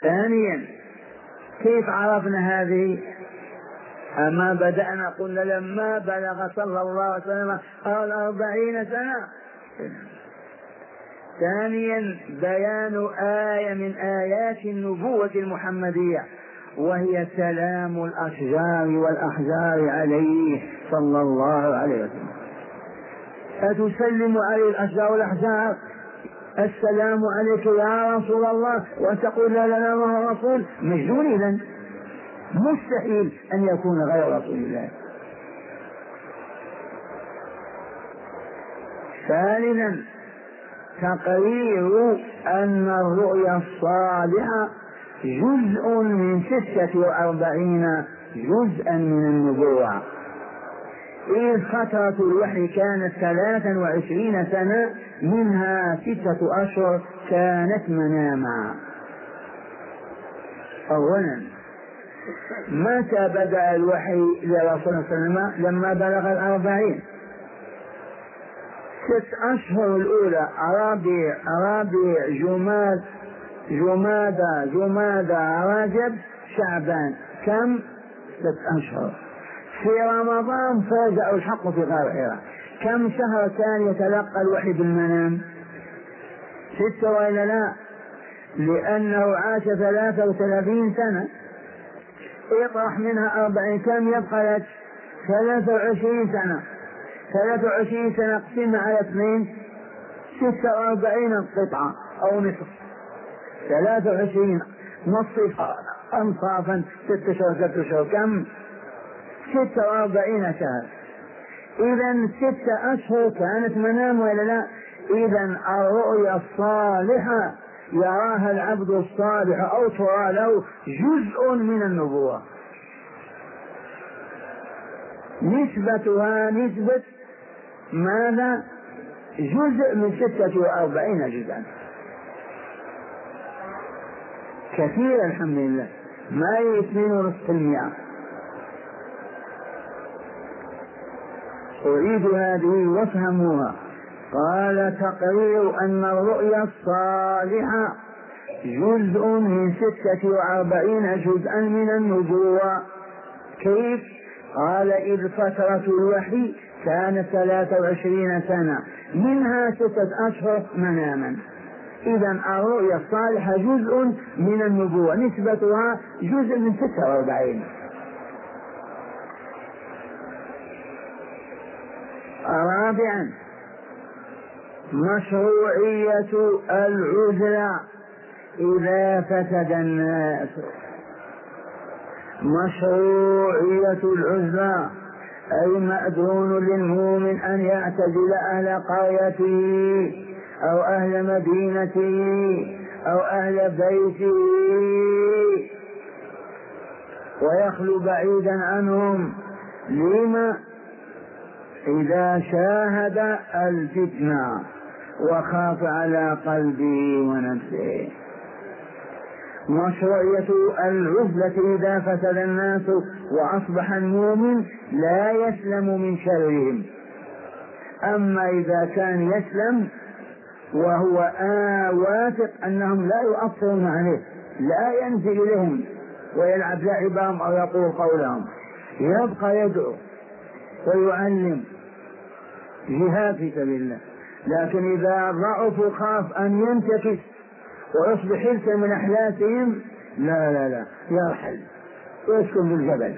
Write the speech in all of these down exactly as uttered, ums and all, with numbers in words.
ثانيا كيف عرفنا هذه؟ أما بدأنا قلنا لما بلغ صلى الله عليه وسلم الأربعين سنة. ثانيا بيان آية من آيات النبوة المحمدية، وهي سلام الأشجار والأحجار عليه صلى الله عليه وسلم. أتسلم عليه الأشجار والأحجار السلام عليك يا رسول الله وتقول لا لا لا هو رسول؟ مجنون إذن، مستحيل أن يكون غير رسول الله. ثالثا تقرير أن الرؤيا الصالحة جزء من ستة وأربعين جزءا من النبوة، إذ فترة الوحي كانت ثلاثا وعشرين سنة، منها ستة أشهر كانت مناما. أولا متى بدأ الوحي لرسول الله صلى الله عليه وسلم؟ لما بلغ الأربعين. ست أشهر الأولى ربيع ربيع جماد جمادى جمادى رجب شعبان، كم؟ ست أشهر. في رمضان فاجأ الحق في غار حراء، كم شهر كان يتلقى الوحي بالمنام؟ ستة وإلا لا؟ لأنه عاش ثلاثة وثلاثين سنة، اطرح منها أربعين، كم يبقى لك؟ ثلاثة وعشرين سنة. ثلاثة وعشرين سنة اقسمها على اثنين، ستة وأربعين قطعة أو نصف. ثلاثة وعشرين نصف أنصافا ستة شهور ستة شهور، كم؟ ستة وأربعين شهر. إذن ستة أشهر كانت منام ولا لا؟ إذن الرؤيا الصالحة يراها العبد الصالح أو ترى له جزء من النبوة، نسبتها نسبة ماذا؟ جزء من ستة وأربعين جزءا، كثير الحمد لله، ما يثمن نصف المئة. أريد هذه وافهموها. قال تقرير أن الرؤيا الصالحة جزء من ستة وأربعين جزءا من النبوة. كيف؟ قال إذ فترة الوحي كانت ثلاثة وعشرين سنة، منها ستة أشهر مناما. إذن الرؤيا الصالحة جزء من النبوة، نسبتها جزء من ستة وأربعين. رابعا مشروعية العزلة إذا فسد الناس. مشروعية العزلة أي مأذون للمؤمن أن يعتزل أهل قريته أو أهل مدينته أو أهل بيته ويخلو بعيدا عنهم. لما؟ إذا شاهد الفتنة وخاف على قلبه ونفسه. مشروعية العزلة إذا فسد الناس وأصبح المؤمن لا يسلم من شرهم. أما إذا كان يسلم وهو آه واثق أنهم لا يؤثرون عليه، لا ينزل لهم ويلعب لعبهم أو يقول قولهم، يبقى يدعو ويعلم جهاد في سبيل الله. لكن إذا ضعف وخاف أن ينتكس ويصبح حلسا من أحلاسهم، لا لا لا يرحل ويسكن في الجبل.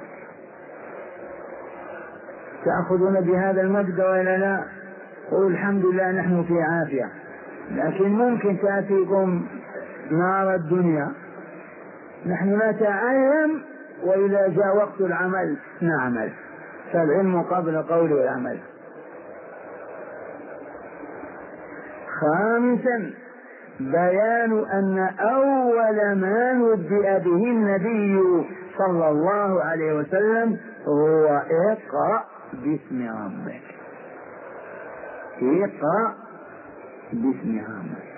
تأخذون بهذا المجد وإلا لا؟ والحمد لله نحن في عافية، لكن ممكن تأتيكم نار الدنيا. نحن نتعلم وإذا جاء وقت العمل نعمل، فالعلم قبل القول والعمل. خامسا بيان أن أول ما نبئ به النبي صلى الله عليه وسلم هو اقرأ باسم ربك. اقرأ باسم ربك.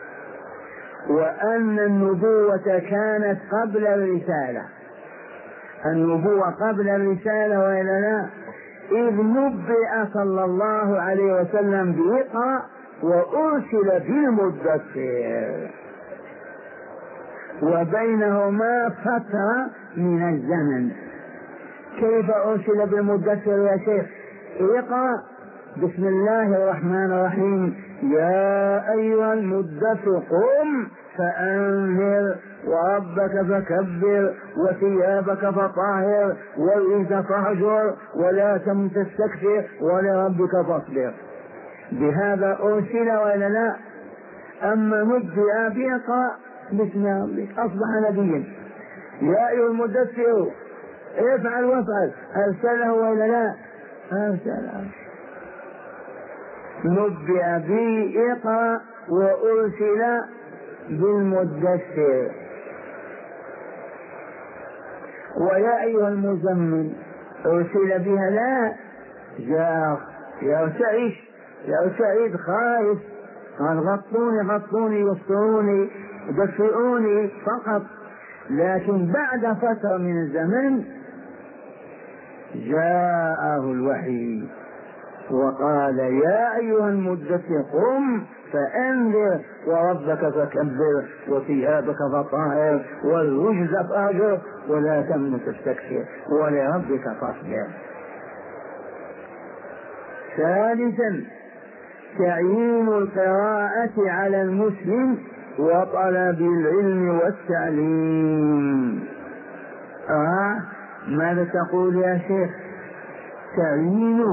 وأن النبوة كانت قبل الرسالة، النبوة قبل الرسالة وإلا لا؟ إذ نبئ صلى الله عليه وسلم بإقرأ وأرسل بالمدثر. وبينهما فترة من الزمن. كيف أرسل بالمدثر يا شيخ؟ اقرأ بسم الله الرحمن الرحيم: يا أيها المدثر قم فأنذر وربك فكبر وثيابك فطهر والرجز فاهجر ولا تمن تستكثر ولربك فاصبر. بهذا أرسل ولا لا؟ أما نبئ بيقرأ باسم ربك أصبح نبيا. يا أيها المدثر افعل وافعل، أرسله ولا لا؟ أرسله. نبئ به اقرأ وأرسل بالمدثر. ويا أيها المزمل أرسل بها لا؟ جاء يرتعش يرتعد خائف، قال غطوني غطوني يستروني دفئوني فقط. لكن بعد فترة من الزمن جاءه الوحي وقال: يا أيها المدثر قم فأنذر وربك فكبر وثيابك فطهر والرجز فاهجر ولا تمن تستكثر ولربك فاصبر. ثالثا تعيين القراءة على المسلم وطلب العلم والتعليم. آه ماذا تقول يا شيخ؟ تعيين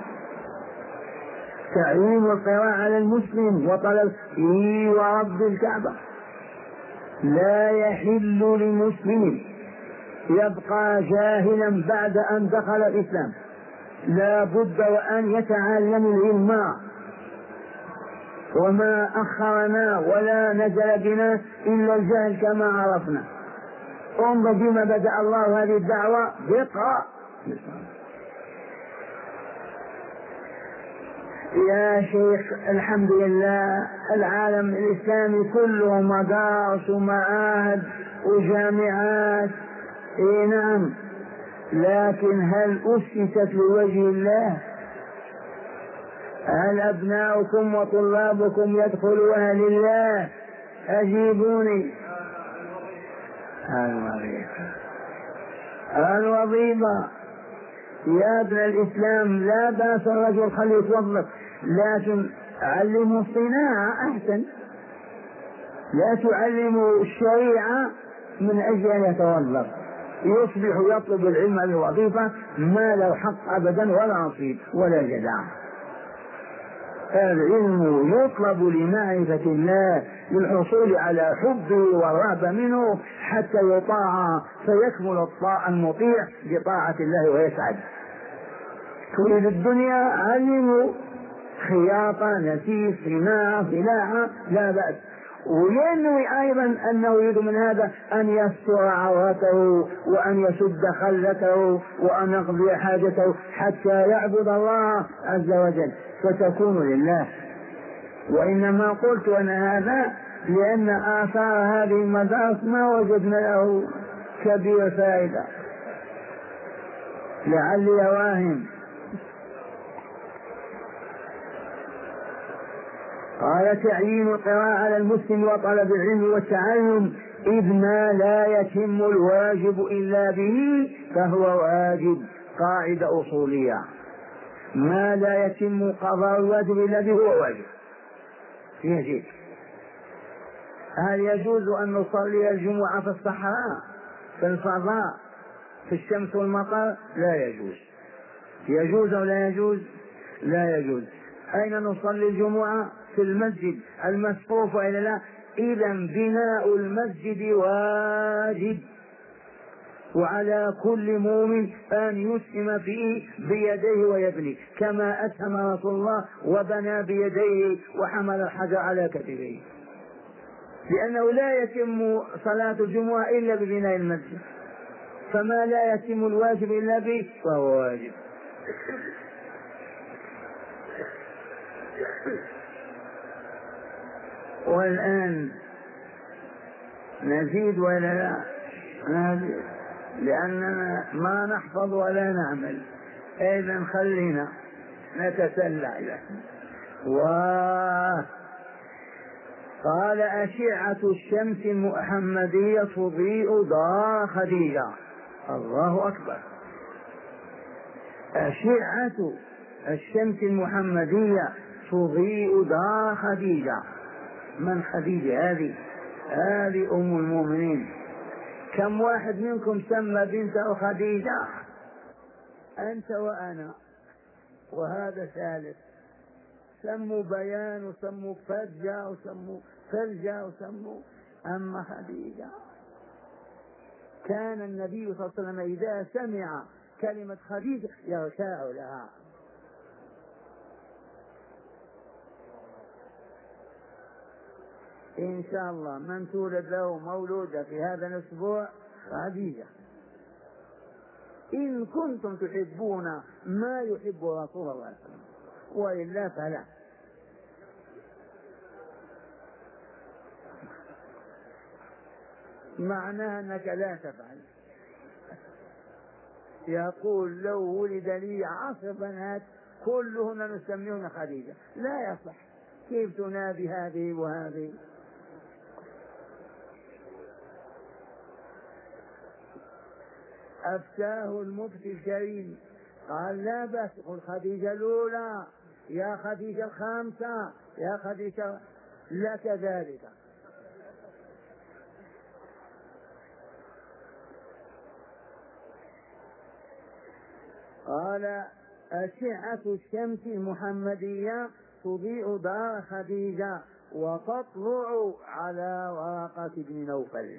تعيين القراءة على المسلم وطلب إيه ورب الكعبة. لا يحل لمسلم يبقى جاهلا بعد أن دخل الإسلام، لا بد وأن يتعلم العلم. وما أخرنا ولا نزل بنا إلا الجهل كما عرفنا. انظر بما بدأ الله هذه الدعوة بقرأ. يا شيخ الحمد لله العالم الإسلامي كله مدارس ومعاهد وجامعات، اي نعم، لكن هل أسست لوجه الله؟ هل أبناؤكم وطلابكم يدخلونها لله؟ أجيبوني. الوظيفة الوظيفة يا ابن الإسلام لا بأس الرجل خليه يتوظف، لكن علموا الصناعة أحسن. لا تعلموا الشريعة من أجل أن يتوظف، يصبح يطلب العلم بالوظيفة ما له حق أبدا ولا نصيب ولا جزاء. العلم يطلب لمعرفة الله، للحصول على حبه والرهبة منه حتى يطاع فيكمل الطاعة المطيع بطاعة الله ويسعد. تريد الدنيا علموا خياطة نسيج صناعة فلاحة لا بأس، وينوي أيضا أنه يريد من هذا أن يستر عورته وأن يسد خلته وأن يقضي حاجته حتى يعبد الله عز وجل فتكون لله. وإنما قلت أنا هذا لأن آثار هذه المدارس ما وجدنا له كبير فائدة، لعلي واهم. قال: تعيين القراءة على المسلم وطلب العلم والتعلم، إذ ما لا يتم الواجب إلا به فهو واجب. قاعدة أصولية: ما لا يتم قضاء الواجب إلا به هو واجب. يجب. هل يجوز أن نصلي الجمعة في الصحراء في الفضاء في الشمس والمطر؟ لا يجوز. يجوز أو لا يجوز؟ لا يجوز. أين نصلي الجمعة؟ في المسجد المسقوف إلى لا. إذا بناء المسجد واجب، وعلى كل مؤمن أن يسهم فيه بيديه ويبني كما أسهم رسول الله وبنى بيديه وحمل الحجر على كتفيه، لأنه لا يتم صلاة الجمعة إلا ببناء المسجد، فما لا يتم الواجب إلا به فهو واجب. والآن نزيد ولا لا؟ نزيد، لأننا ما نحفظ ولا نعمل. إذن خلينا نتسلع. و قال أشعة الشمس المحمدية تضيء دار خديجة. الله أكبر. أشعة الشمس المحمدية تضيء دار خديجة. من خديجة هذه؟ هذه أم المؤمنين. كم واحد منكم سمى بنته خديجة؟ أنت وأنا وهذا ثالث. سموا بيان وسموا فرجة وسموا فرجة وسموا، أما خديجة كان النبي صلى الله عليه وسلم إذا سمع كلمة خديجة يرتاع لها. إن شاء الله من تولد له مولودة في هذا الأسبوع خديجة، إن كنتم تحبون ما يحب رسول الله صلى الله عليه وسلم، وإلا فلا. معناه أنك لا تفعل. يقول لو ولد لي عشر بنات كلهن نسميهن خديجة، لا يصح. كيف تنادي هذه وهذه؟ أفتاه المفتي الكريم قال لا بأس، قل خديجة الأولى، يا خديجة الخامسة، يا خديجة، لك ذلك. قال أشعة الشمس المحمدية تضيء دار خديجة وتطلع على ورقة بن نوفل.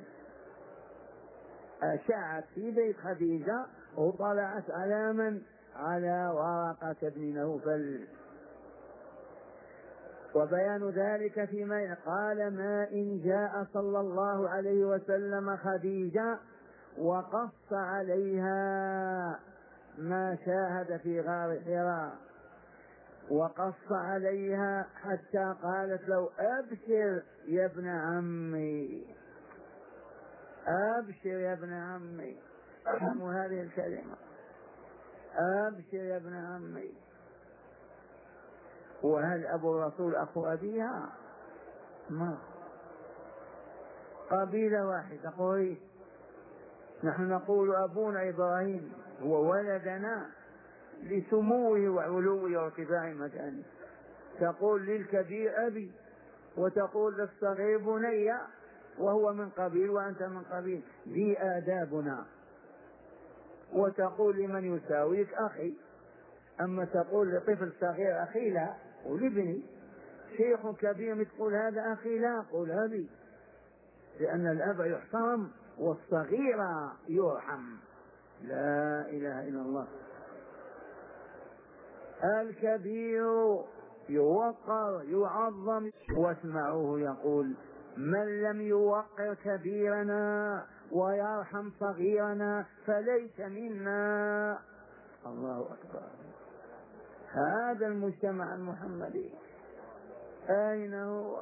أشعت في بيت خديجة وطلعت على من؟ على ورقة بن نوفل. وبيان ذلك فيما قال ما إن جاء صلى الله عليه وسلم خديجة وقص عليها ما شاهد في غار حراء، وقص عليها حتى قالت له أبشر يا ابن عمي، أبشر يا ابن عمي. افهموا هذه الكلمة، أبشر يا ابن عمي. وهل أبو الرسول أخو أبيها؟ ما قبيلة واحدة قريش. نحن نقول أبونا إبراهيم هو ولدنا لسموه وعلوه وارتفاع مكانه. تقول للكبير أبي وتقول للصغير بني، وهو من قبيل وأنت من قبيل. ذي آدابنا. وتقول لمن يساويك أخي، أما تقول لطفل صغير أخي لا، ولابني شيخ كبير تقول هذا أخي لا، قل أبي، لأن الأب يحترم والصغير يرحم. لا إله إلا الله. الكبير يوقر يعظم. واسمعوه يقول من لم يوقر كبيرنا ويرحم صغيرنا فليس منا. الله أكبر. هذا المجتمع المحمدي أين هو؟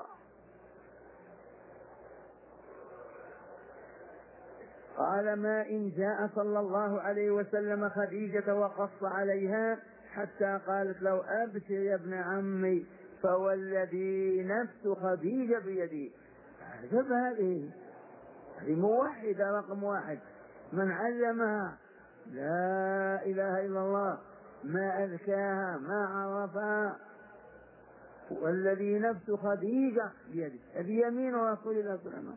قال ما إن جاء صلى الله عليه وسلم خديجة وقص عليها حتى قالت له أبشر يا ابن عمي فوالذي نفس خديجة بيدي. عجب، هذه هذه موحدة رقم واحد، من علمها لا إله إلا الله ما أذكاها ما عرفها. والذي نفس خديجة بيدي، هذه يمين رسول الله صلى الله عليه وسلم.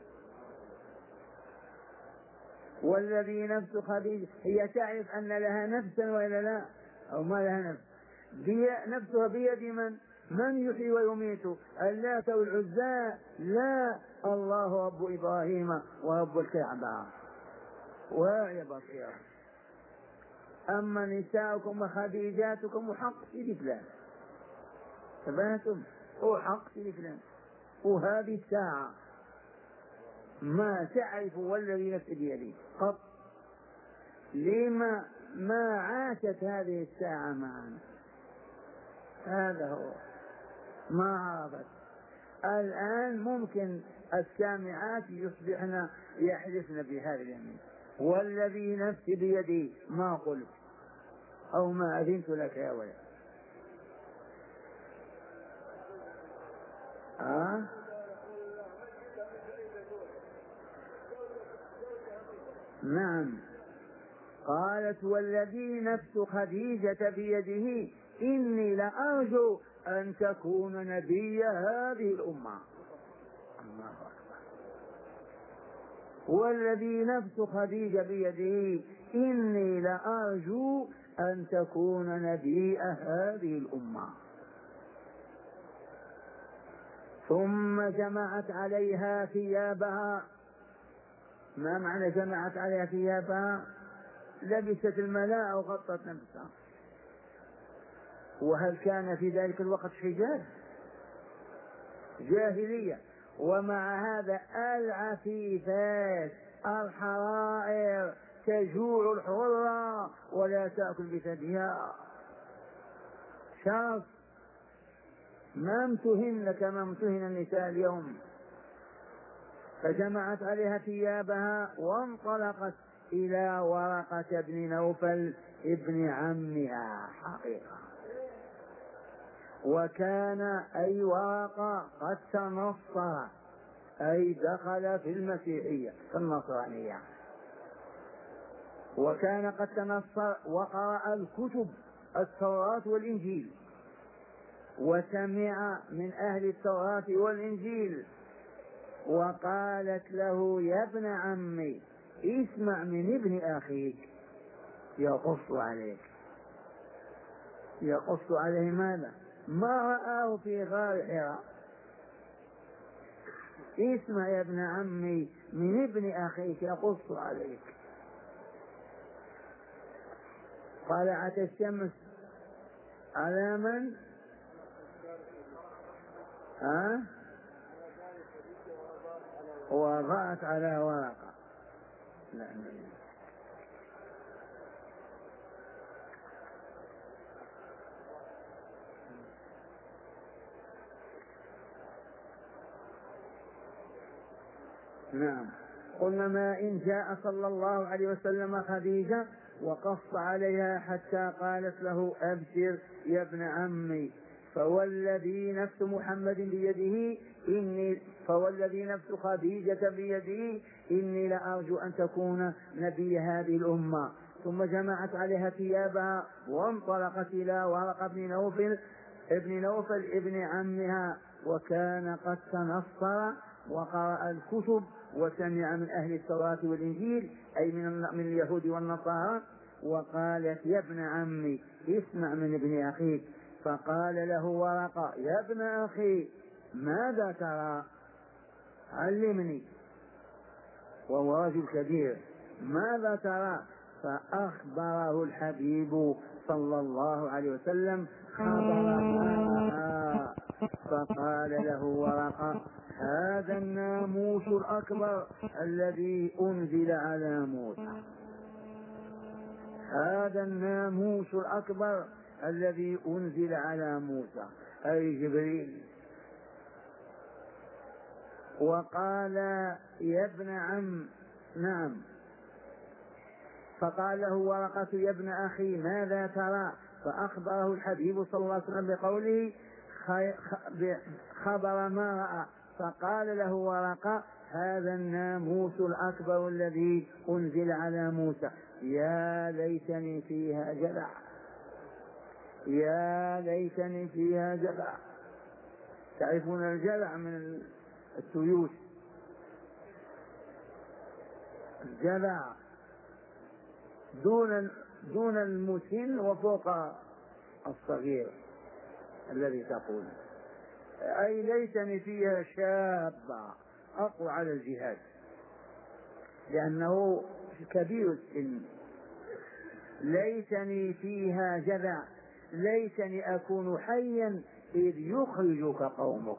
والذي نفس خديجة، هي تعرف أن لها نفسا وإلا لا؟ أو ما لها نفس؟ بي نفسها بيد من؟ من يحيي ويميت؟ اللات والعزى؟ لا، الله رب إبراهيم ورب الكعبة. ويا بصير. أما نساؤكم وخديجاتكم وحق في فلان، تبهتم وحق في فلان. وهذه الساعة ما تعرف والذي نفس بيده قط. لما ما عاشت هذه الساعة معنا؟ هذا هو ما عرفت. الآن ممكن السامعات يصبحن يحلفن بهذا اليمين، والذي نفسي بيدي ما قلت أو ما أذنت لك يا ولد. أه؟ نعم. قالت والذي نفس خديجة بيده إني لأرجو أن تكون نبي هذه الأمة. الله أكبر. والذي نفس خديجة بيده إني لأرجو أن تكون نبي هذه الأمة. ثم جمعت عليها ثيابها. ما معنى جمعت عليها ثيابها؟ لبست الملاء وغطت نفسها. وهل كان في ذلك الوقت حجاب؟ جاهلية. ومع هذا العفيفات الحرائر تجوع الحرة ولا تأكل بثديها. شرف ما امتهن كما امتهن النساء اليوم. فجمعت عليها ثيابها وانطلقت إلى ورقة بن نوفل ابن عمها حقيقة. وكان أي ورقة قد تنصر أي دخل في المسيحية في النصرانية. وكان قد تنصر وقرأ الكتب التوراة والإنجيل وسمع من أهل التوراة والإنجيل. وقالت له يا ابن عمي اسمع من ابن أخيك يقص عليك. يقص عليه ماذا؟ ما رآه في غار حراء. اسمع يا ابن عمي من ابن أخيك يقص عليك. طلعت الشمس على من؟ ها؟ وضعت على ورقة. لا نعم. قلنا ما إن جاء صلى الله عليه وسلم خديجة وقص عليها حتى قالت له أبشر يا ابن عمي فوالذي نفس محمد بيده إني فوالذي نفس خديجة بيده إني لأرجو أن تكون نبي هذه الأمة. ثم جمعت عليها ثيابها وانطلقت إلى ورقة بن نوفل ابن نوفل ابن عمها. وكان قد تنصر وقرأ الكتب وسمع من أهل التوراة والإنجيل أي من من اليهود والنصارى. وقالت يا ابن عمي اسمع من ابن أخيك. فقال له ورقة يا ابن أخي ماذا ترى؟ علمني. وهو رجل كبير. ماذا ترى؟ فأخبره الحبيب صلى الله عليه وسلم خبرها. فقال له ورقة هذا الناموس الأكبر الذي أنزل على موسى. هذا الناموس الأكبر الذي أنزل على موسى أي جبريل. وقال يا ابن عم نعم. فقال له ورقة يا ابن أخي ماذا ترى؟ فأخبره الحبيب صلى الله عليه وسلم بقوله خبر ما رأى. فقال له ورقة هذا الناموس الأكبر الذي أنزل على موسى. يا ليتني فيها جدع. يا ليتني فيها جدع. تعرفون الجدع من السيوف. الجدع دون دون المسن وفوق الصغير الذي تقول أي ليتني فيها شابة أقوى على الجهاد لأنه كبير السن. ليتني فيها جدع ليتني أكون حيا إذ يخرجك قومك.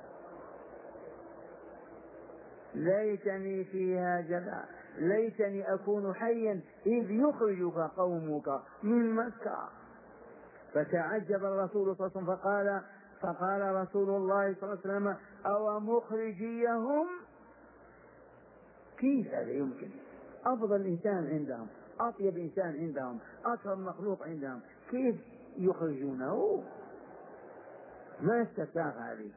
ليتني فيها جدع ليتني أكون حيا إذ يخرجك قومك من مكة. فتعجب الرسول صلى الله عليه وسلم فقال فقال رسول الله صلى الله عليه وسلم أو مخرجيهم؟ كيف هذا يمكن؟ أفضل إنسان عندهم أطيب إنسان عندهم أكرم مخلوق عندهم كيف يخرجونه؟ ما استطاع هذه.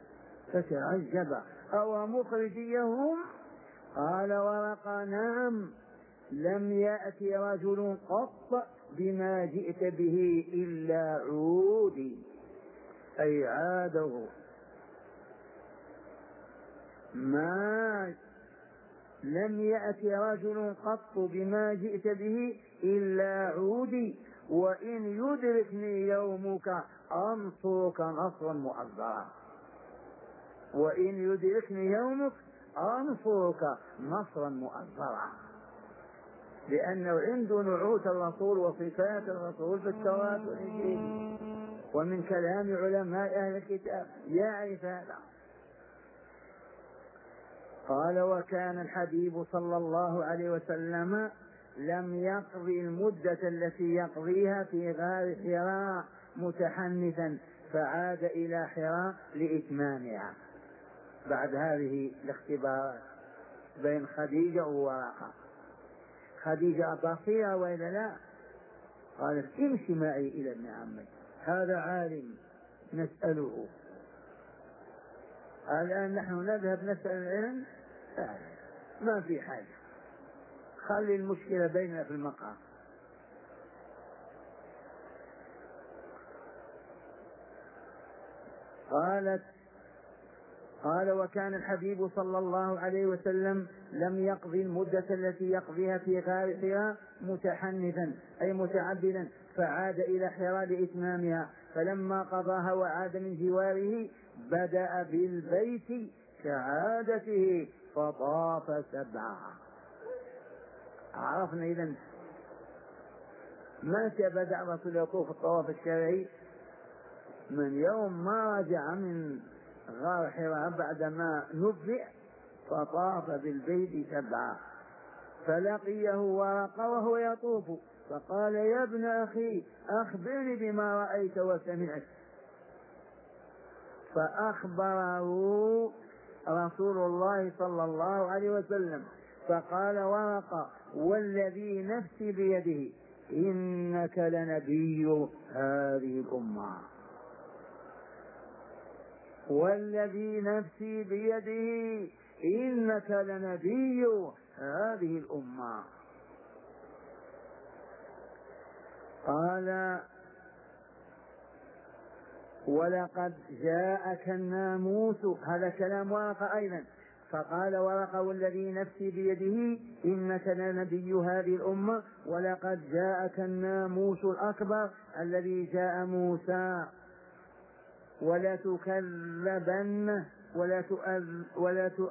فتعجب أو مخرجيهم؟ قال ورقة نعم لم يأتي رجل قط بما جئت به إلا عودي، أي عاده. ما لم يأتي رجل قط بما جئت به إلا عودي، وإن يدركني يومك أنصرك نصرا مؤزرا. وإن يدركني يومك أنصرك نصرا مؤزرا، لأنه عنده نعوت الرسول وصفات الرسول في التوراة والإنجيل ومن كلام علماء أهل الكتاب يعرف هذا. قال: وكان الحبيب صلى الله عليه وسلم لم يقضي المدة التي يقضيها في غار حراء متحنثا، فعاد إلى حراء لإتمامها بعد هذه الاختبارات بين خديجة وورقة. خديجة بصيرة وإلا لا؟ قالت: امشي معي إلى ابن عمي، هذا عالم نسأله. الآن نحن نذهب نسأل العلم؟ ما في حاجة، خلي المشكلة بيننا في المقام. قالت قال: وكان الحبيب صلى الله عليه وسلم لم يقضي المدة التي يقضيها في غار حراء متحنثا أي متعبدا، فعاد إلى حراء لإتمامها. فلما قضاها وعاد من جواره بدأ بالبيت كعادته فطاف سبعا. عرفنا إذن متى بدأ الرسول يطوف الطواف الشرعي؟ من يوم ما رجع من غار حراء بعدما نبئ فطاف بالبيت سبعا. فلقيه ورقة وهو يطوف فقال: يا ابن أخي أخبرني بما رأيت وسمعت. فأخبره رسول الله صلى الله عليه وسلم فقال ورقة: والذي نفسي بيده إنك لنبي هذه الأمة. والذي نفسي بيده إنك لنبي هذه الأمة. قال: ولقد جاءك الناموس. هذا كلام ورقة أيضا. فقال ورقة: والذي نفسي بيده إنك لنبي هذه الأمة، ولقد جاءك الناموس الأكبر الذي جاء موسى، ولا تكذبن ولا تؤذ ولا ت...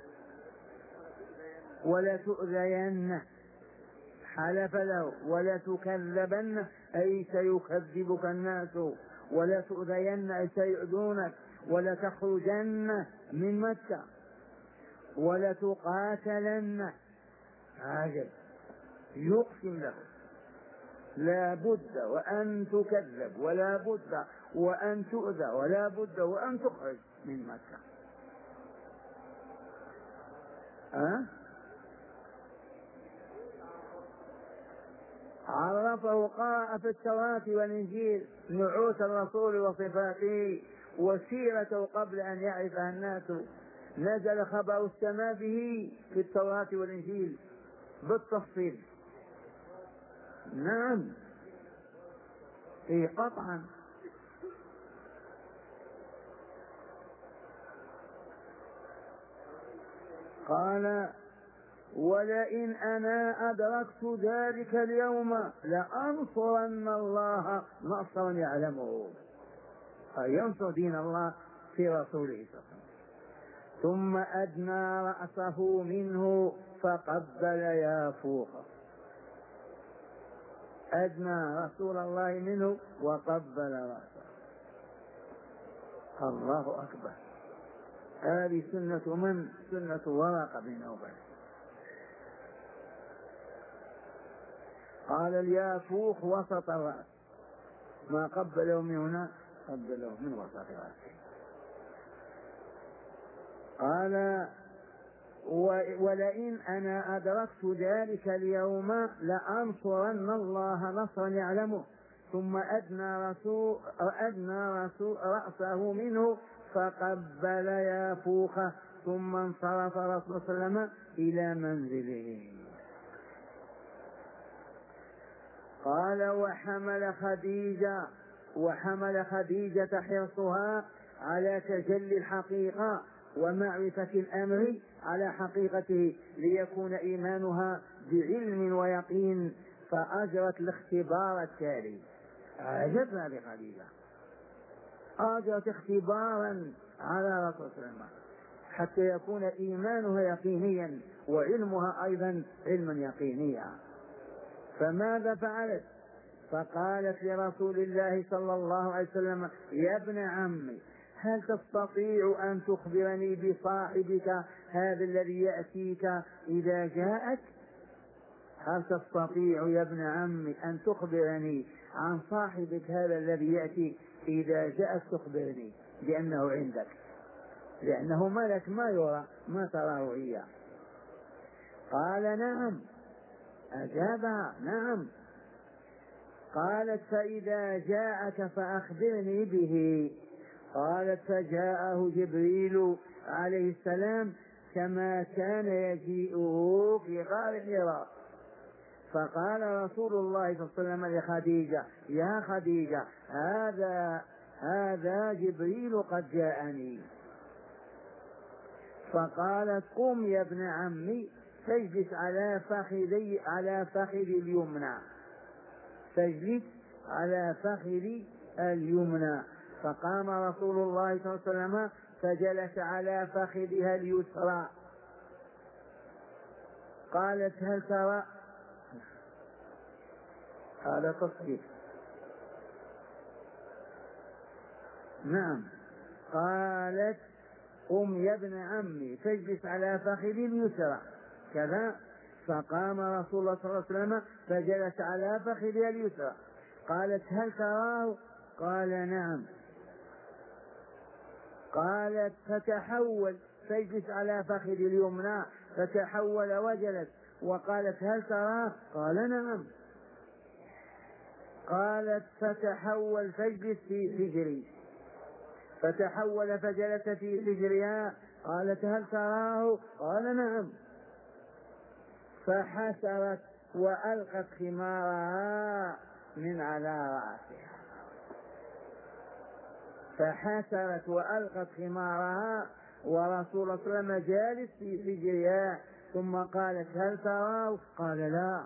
ولا تؤذين. حلف له: ولا تكذبن أي سيكذبك الناس، ولا تؤذين أي سيؤذونك، ولا تخرجن من مكة، ولا تقاتلن. عجب، يقسم له لا بد وأن تكذب، ولا بد وأن تؤذى، ولا بد وأن تخرج من مكة. أه؟ عرفه، قرأ في التوراة والإنجيل نعوت الرسول وصفاته وسيرته قبل أن يعرفها الناس. نزل خبر السماء به في التوراة والإنجيل بالتفصيل. نعم، إيه قطعا. قال: ولئن أنا أدركت ذلك اليوم لأنصرن الله نصرا يعلمه. ينصر دين الله في رسوله صلى الله عليه وسلم. ثم أدنى رأسه منه فقبل يافوخه. أدنى رسول الله منه وقبل رأسه. الله أكبر. هذه سنة من؟ سنة ورقة بن نوفل. قال: اليافوخ وسط الرأس، ما قبله من هنا قبله من وسط رأسه. قال: ولئن أنا أدركت ذلك اليوم لأنصرن الله نصرا يعلمه. ثم أدنى رسول أدنى رسول رأسه منه فقبل يافوخه، ثم انصرف رسول الله صلى الله عليه وسلم إلى منزله. قال وحمل خديجة وحمل خديجة حرصها على تجلي الحقيقة ومعرفة الأمر على حقيقته ليكون إيمانها بعلم ويقين، فأجرت الاختبار التالي. عجبنا لخديجة، أجرت اختبارا على رسول الله حتى يكون إيمانها يقينيا وعلمها أيضا علما يقينيا. فماذا فعلت؟ فقالت لرسول الله صلى الله عليه وسلم: يا ابن عمي، هل تستطيع أن تخبرني بصاحبك هذا الذي يأتيك إذا جاءك؟ هل تستطيع يا ابن عمي أن تخبرني عن صاحبك هذا الذي يأتي إذا جاءك؟ تخبرني بأنه عندك، لأنه ملك ما يرى ما تراه إياه. قال: نعم. أجابها: نعم. قالت: فإذا جاءك فأخبرني به. قالت: فجاءه جبريل عليه السلام كما كان يجيئه في غار حراء. فقال رسول الله صلى الله عليه وسلم لخديجة: يا خديجة، هذا هذا جبريل قد جاءني. فقالت: قم يا ابن عمي فاجلس على فخذي على فخذي اليمنى فاجلس على فخذي اليمنى. فقام رسول الله صلى الله عليه وسلم فجلس على فخذها اليسرى. قالت: هل ترى؟ هذا تصديق. نعم. قالت: قم يا ابن عمي فاجلس على فخذي اليسرى كذا. فقام رسول الله صلى الله عليه وسلم فجلس على فخذها اليسرى. قالت: هل تراه؟ قال: نعم. قالت: فتحول فاجلس على فخذ اليمنى. فتحول وجلس. وقالت: هل تراه؟ قال: نعم. قالت: فتحول فاجلس في حجري. فتحول فجلس في حجرها. قالت: هل تراه؟ قال: نعم. فحسرت وألقت خمارها من على رأسها. فحسرت وألقت خمارها ورسول الله صلى الله عليه وسلم جالس في حجرها. ثم قالت: هل تراه؟ قال: لا.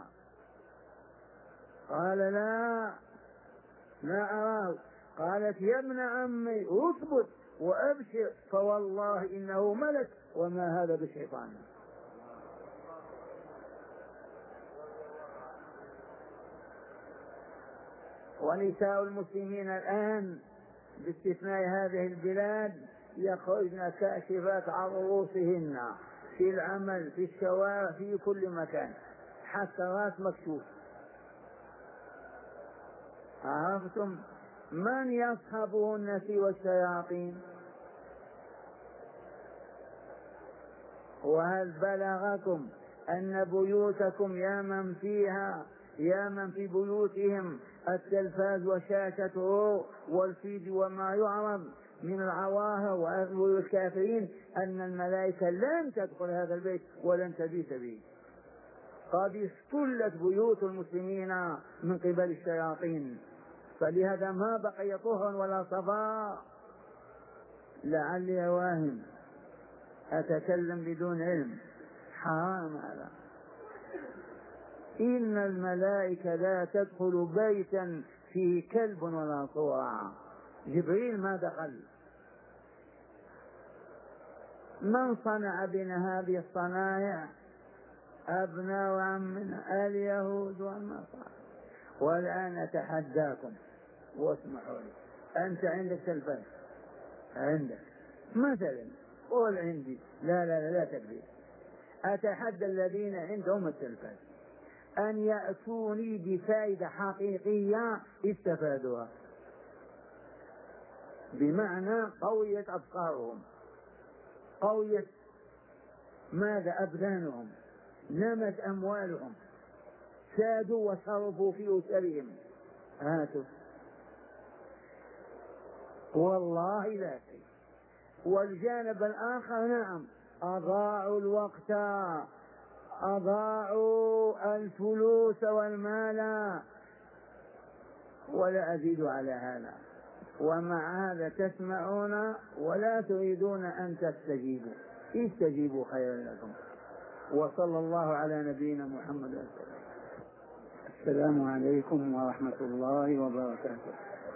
قال: لا لا أراه. قالت: يا ابن عمي اثبت وأبشر، فوالله إنه ملك وما هذا بشيطان. ونساء المسلمين الآن باستثناء هذه البلاد يخرجن كاشفات عن رؤوسهن في العمل في الشوارع في كل مكان، حسرات مكشوف. عرفتم من يصحبهن سوى الشياطين؟ وهل بلغكم أن بيوتكم يا من فيها يا من في بيوتهم التلفاز وشاشته والفيد وما يعرض من العواهر والكافرين أن الملائكة لن تدخل هذا البيت ولن تبيت به؟ قد استلت بيوت المسلمين من قبل الشياطين، فلهذا ما بقي طهر ولا صفاء. لعلي واهم أتكلم بدون علم، حرام هذا. إن الملائكة لا تدخل بيتا فيه كلب ولا صورة. جبريل ما دخل. من صنع بنا هذه الصنائع؟ أبناء عمنا اليهود والنصارى. والآن أتحداكم واسمحوا لي، أنت عندك تلفاز عندك مثلا، قول عندي. لا لا لا, لا تكذب. أتحدى الذين عندهم التلفاز أن يأتوني بفائدة حقيقية استفادوها، بمعنى قوية أبصارهم، قوية ماذا أبدانهم، نمت أموالهم، سادوا وصرفوا في أسرهم. هاتوا والله لا شيء. والجانب الآخر نعم أضاعوا الوقت، أضاعوا الفلوس والمال ولا أزيد على هذا، ومع هذا تسمعون ولا تريدون أن تستجيبوا. استجيبوا خيرا لكم. وصلى الله على نبينا محمد وسلم. السلام عليكم ورحمة الله وبركاته.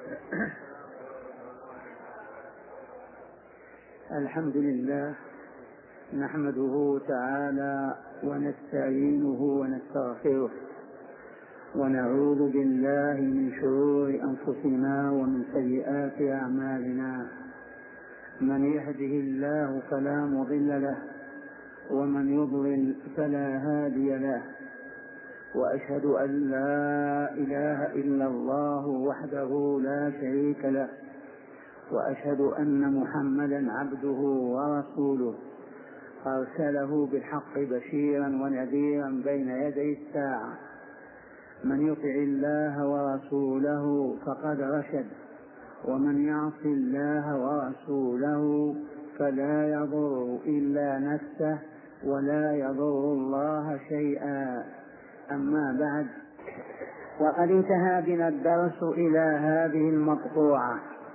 الحمد لله، نحمده تعالى ونستعينه ونستغفره، ونعوذ بالله من شرور أنفسنا ومن سيئات أعمالنا. من يهده الله فلا مضل له، ومن يضلل فلا هادي له. وأشهد أن لا إله إلا الله وحده لا شريك له، وأشهد أن محمدا عبده ورسوله، أرسله بالحق بشيرا ونذيرا بين يدي الساعة. من يطع الله ورسوله فقد رشد، ومن يعص الله ورسوله فلا يضر إلا نفسه ولا يضر الله شيئا. أما بعد، وقد انتهى بنا الدرس إلى هذه المقطوعة،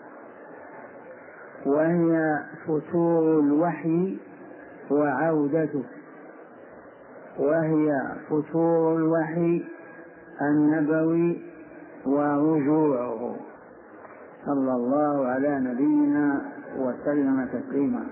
وهي فتور الوحي وعودته، وهي فتور الوحي النبوي ورجوعه، صلى الله على نبينا وسلم تسليما.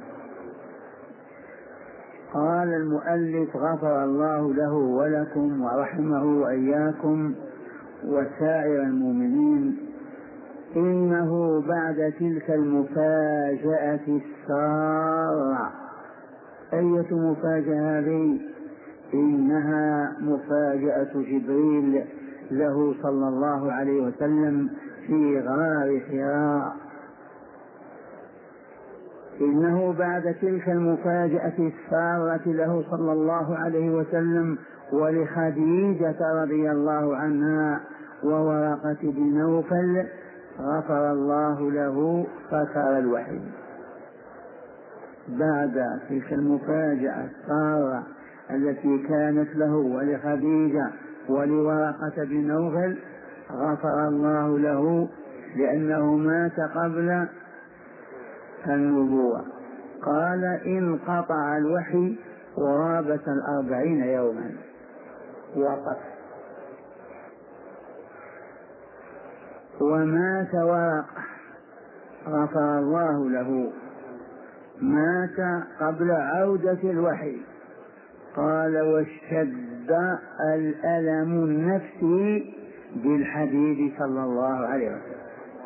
قال المؤلف غفر الله له ولكم ورحمه وإياكم وسائر المؤمنين: إنه بعد تلك المفاجأة السارة. أية مفاجأة هذه؟ إنها مفاجأة جبريل له صلى الله عليه وسلم في غار حراء. إنه بعد تلك المفاجأة السارة له صلى الله عليه وسلم ولخديجة رضي الله عنها وورقة بن نوفل غفر الله له فتر الوحي. بعد تلك المفاجأة السارة التي كانت له ولخديجة ولورقة بن نوفل غفر الله له لأنه مات قبل النبوة. قال: انقطع الوحي قرابة الأربعين يوما، وقف. ومات ورقة غفر الله له، مات قبل عودة الوحي. قال: واشتد الألم النفسي بالحبيب صلى الله عليه وسلم،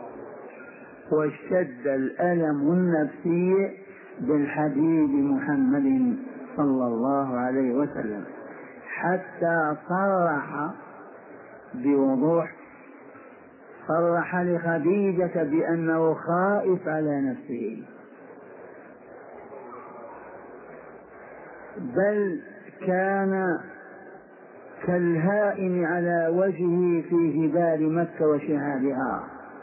واشتد الألم النفسي بالحبيب محمد صلى الله عليه وسلم، حتى صرح بوضوح، صرح لخديجة بأنه خائف على نفسه، بل كان كالهائم على وجهه في جبال مكة وشهابها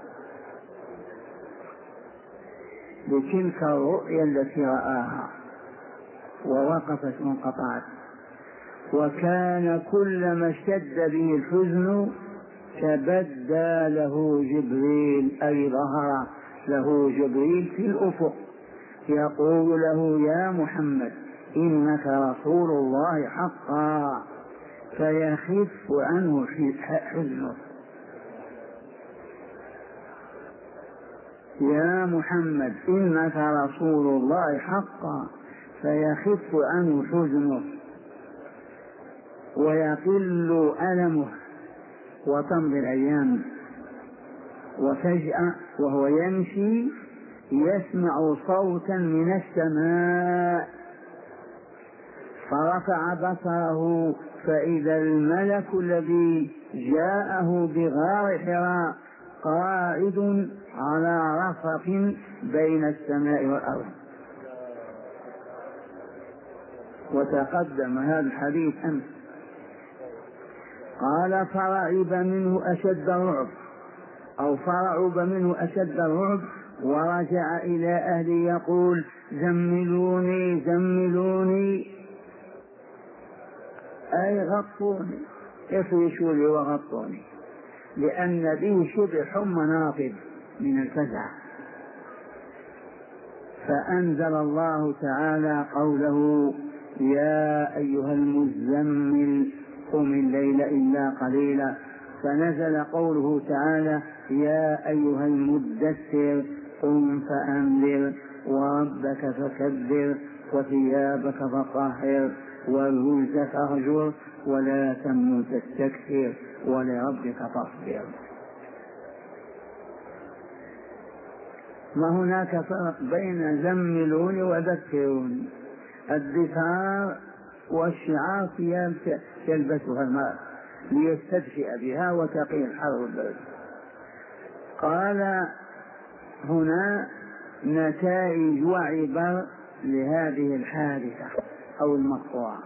بتلك الرؤيا التي رآها، ووقفت وانقطعت. وكان كلما اشتد به الحزن تبدى له جبريل، أي ظهر له جبريل في الأفق يقول له: يا محمد إنك رسول الله حقا، فيخف عنه حزنه. يا محمد إنك رسول الله حقا، فيخف عنه حزنه ويقل ألمه، وتمضي الأيام. وفجأة وهو يمشي يسمع صوتا من السماء، فرفع بصره فإذا الملك الذي جاءه بغار حراء قاعد على رفق بين السماء والأرض. وتقدم هذا الحديث أمس. قال: فرعب منه أشد الرعب، أو فرعب منه أشد الرعب، ورجع إلى أهله يقول: زملوني زملوني، أي غطوني، افرشوا لي وغطوني. لأن به شبه حمى ناقب من الفزع. فأنزل الله تعالى قوله: يا أيها المزمل قم الليل إلا قليلا. فنزل قوله تعالى: يا أيها المدثر قم فأنذر وربك فكبر وثيابك فطهر والرجز فاهجر ولا تمنن تستكثر ولربك فاصبر. ما هناك فرق بين زملون وذكرون. الدثار والشعار ثياب يلبسها المرء ليستدفئ بها وتقي الحر والبرد. قال هنا نتائج وعبر لهذه الحادثة أو المقطوعة.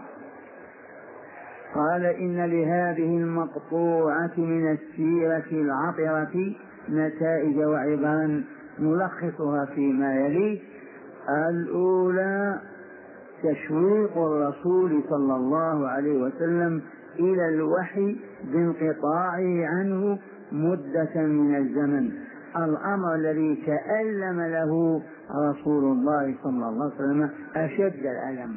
قال: إن لهذه المقطوعة من السيرة العطرة نتائج وعبرا نلخصها فيما يلي. الأولى: تشويق الرسول صلى الله عليه وسلم إلى الوحي بانقطاعه عنه مدة من الزمن، الأمر الذي تألم له رسول الله صلى الله عليه وسلم أشد الألم.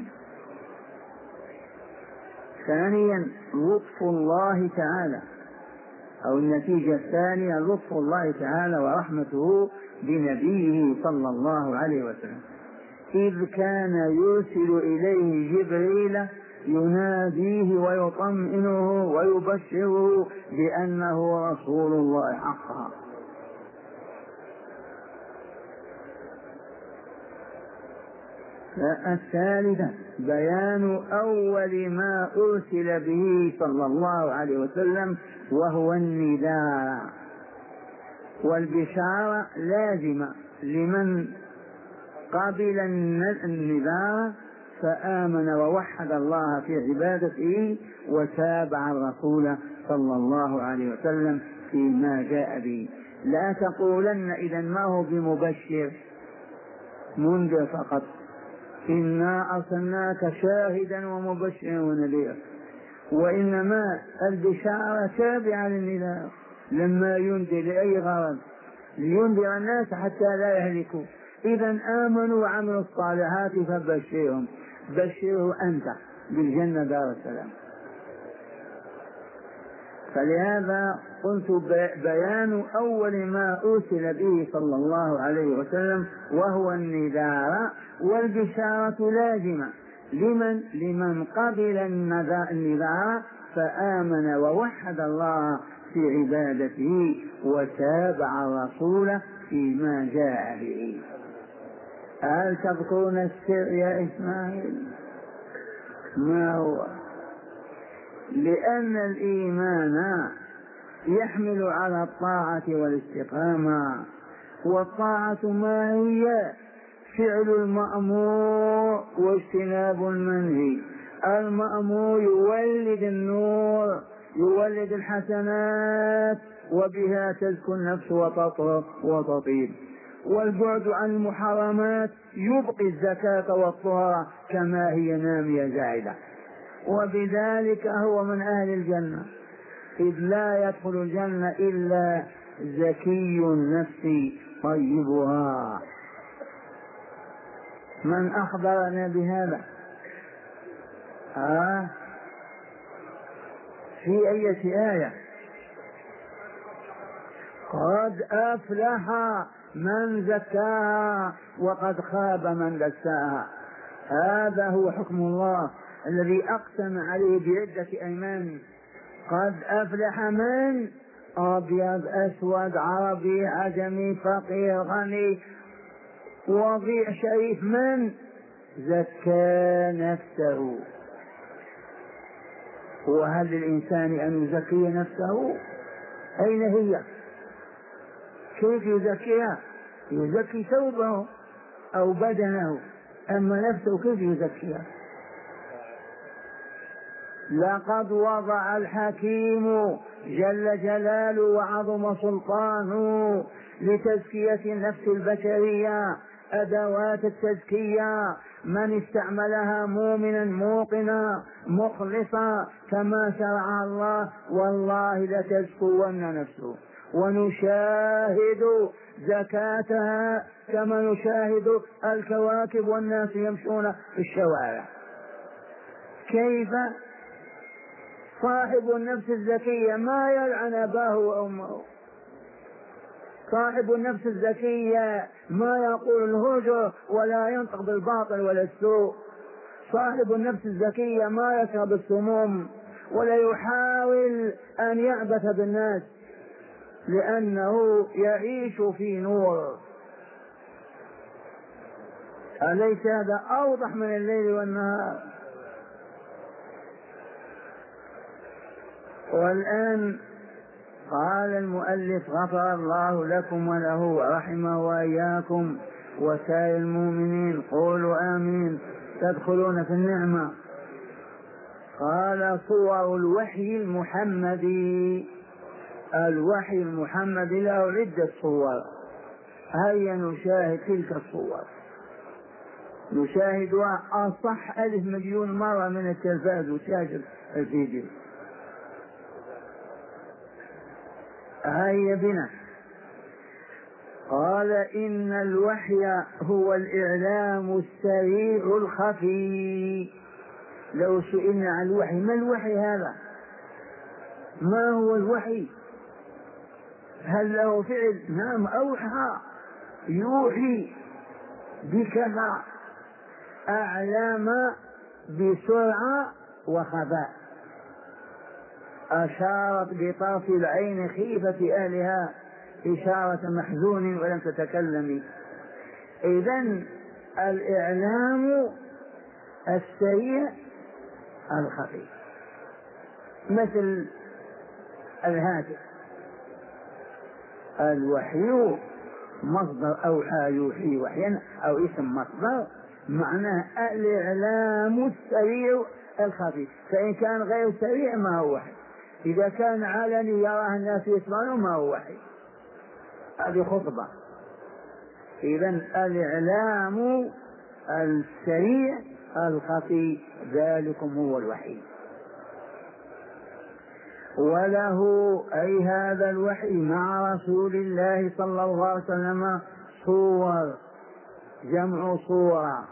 ثانيا: لطف الله تعالى، أو النتيجة الثانية لطف الله تعالى ورحمته بنبيه صلى الله عليه وسلم، إذ كان يرسل إليه جبريل يناديه ويطمئنه ويبشره بأنه رسول الله حقا. الثالثة: بيان أول ما أرسل به صلى الله عليه وسلم وهو النداء، والبشارة لازمة لمن قبل النداء فآمن ووحد الله في عبادته وتابع الرسول صلى الله عليه وسلم فيما جاء به. لا تقولن إذا ما هو بمبشر منذر فقط، إنا أرسلناك شاهدا ومبشرا ونذيرا، وإنما البشارة تابعة للنداء لما ينذر لأي غرض، لينذر الناس حتى لا يهلكوا. إذا آمنوا وعملوا الصالحات فبشرهم، بشره أنت بالجنة دار السلام. فلهذا قلت بيان أول ما أرسل به صلى الله عليه وسلم وهو النداء، والبشارة لازمة لمن لمن قبل النداء فآمن ووحد الله في عبادته وتابع الرسول فيما جاء به. هل تذكرون السر يا إسماعيل؟ ما هو؟ لأن الإيمان يحمل على الطاعة والاستقامة، والطاعة ما هي؟ فعل المأمور واجتناب المنهي. المأمور يولد النور، يولد الحسنات، وبها تزكو النفس وتطهر وتطيب. والبعد عن المحرمات يبقي الزكاة والطهارة كما هي نامية زائدة، وبذلك هو من أهل الجنة، إذ لا يدخل الجنة إلا زكي النفس طيبها. من أخبرنا بهذا؟ آه في أي آية؟ قد أفلح من زكاها وقد خاب من دساها. هذا هو حكم الله الذي أقسم عليه بعدة أيمان. قد أفلح من؟ أبيض أسود عربي عجمي فقير غني وضيع شريف، من زكى نفسه. وهل للإنسان أن يزكي نفسه؟ أين هي؟ كيف يزكيها؟ يزكي ثوبه أو بدنه، أما نفسه كيف يزكيها؟ لقد وضع الحكيم جل جلاله وعظم سلطانه لتزكية النفس البشرية أدوات التزكية من استعملها مؤمنا موقنا مخلصا كما شرع الله والله لتزكون نفسه. ونشاهد زكاتها كما نشاهد الكواكب والناس يمشون في الشوارع. كيف صاحب النفس الزكية ما يلعن أباه وأمه، صاحب النفس الزكية ما يقول الهجر ولا ينطق بالباطل ولا السوء، صاحب النفس الزكية ما يشرب السموم ولا يحاول أن يعبث بالناس لأنه يعيش في نور. أليس هذا أوضح من الليل والنهار؟ والآن قال المؤلف غفر الله لكم وله ورحمه وإياكم وسائر المؤمنين قولوا آمين تدخلون في النعمة. قال صور الوحي المحمدي. الوحي المحمدي له عدة صور، هيا نشاهد تلك الصور، نشاهدها أصح ألف مليون مرة من التلفاز وشاشة الفيديو. هيا بنا. قال إن الوحي هو الإعلام السريع الخفي. لو سئلنا عن الوحي ما الوحي هذا؟ ما هو الوحي؟ هل له فعل؟ نعم أوحى يوحي بكذا، أعلام بسرعة وخفاء، أشارت بطرف العين خيفة أهلها إشارة محزون ولم تتكلم. إذن الإعلام السريع الخفي مثل الهاتف. الوحي مصدر أوحى يوحي وحيا أو اسم مصدر، معناه الإعلام السريع الخفي. فإن كان غير سريع ما هو وحي، إذا كان علني يراه الناس يسمعون ما هو وحي، هذه خطبة. إذن الإعلام السريع الخفي ذلكم هو الوحي. وله أي هذا الوحي مع رسول الله صلى الله عليه وسلم صور، جمع صورة.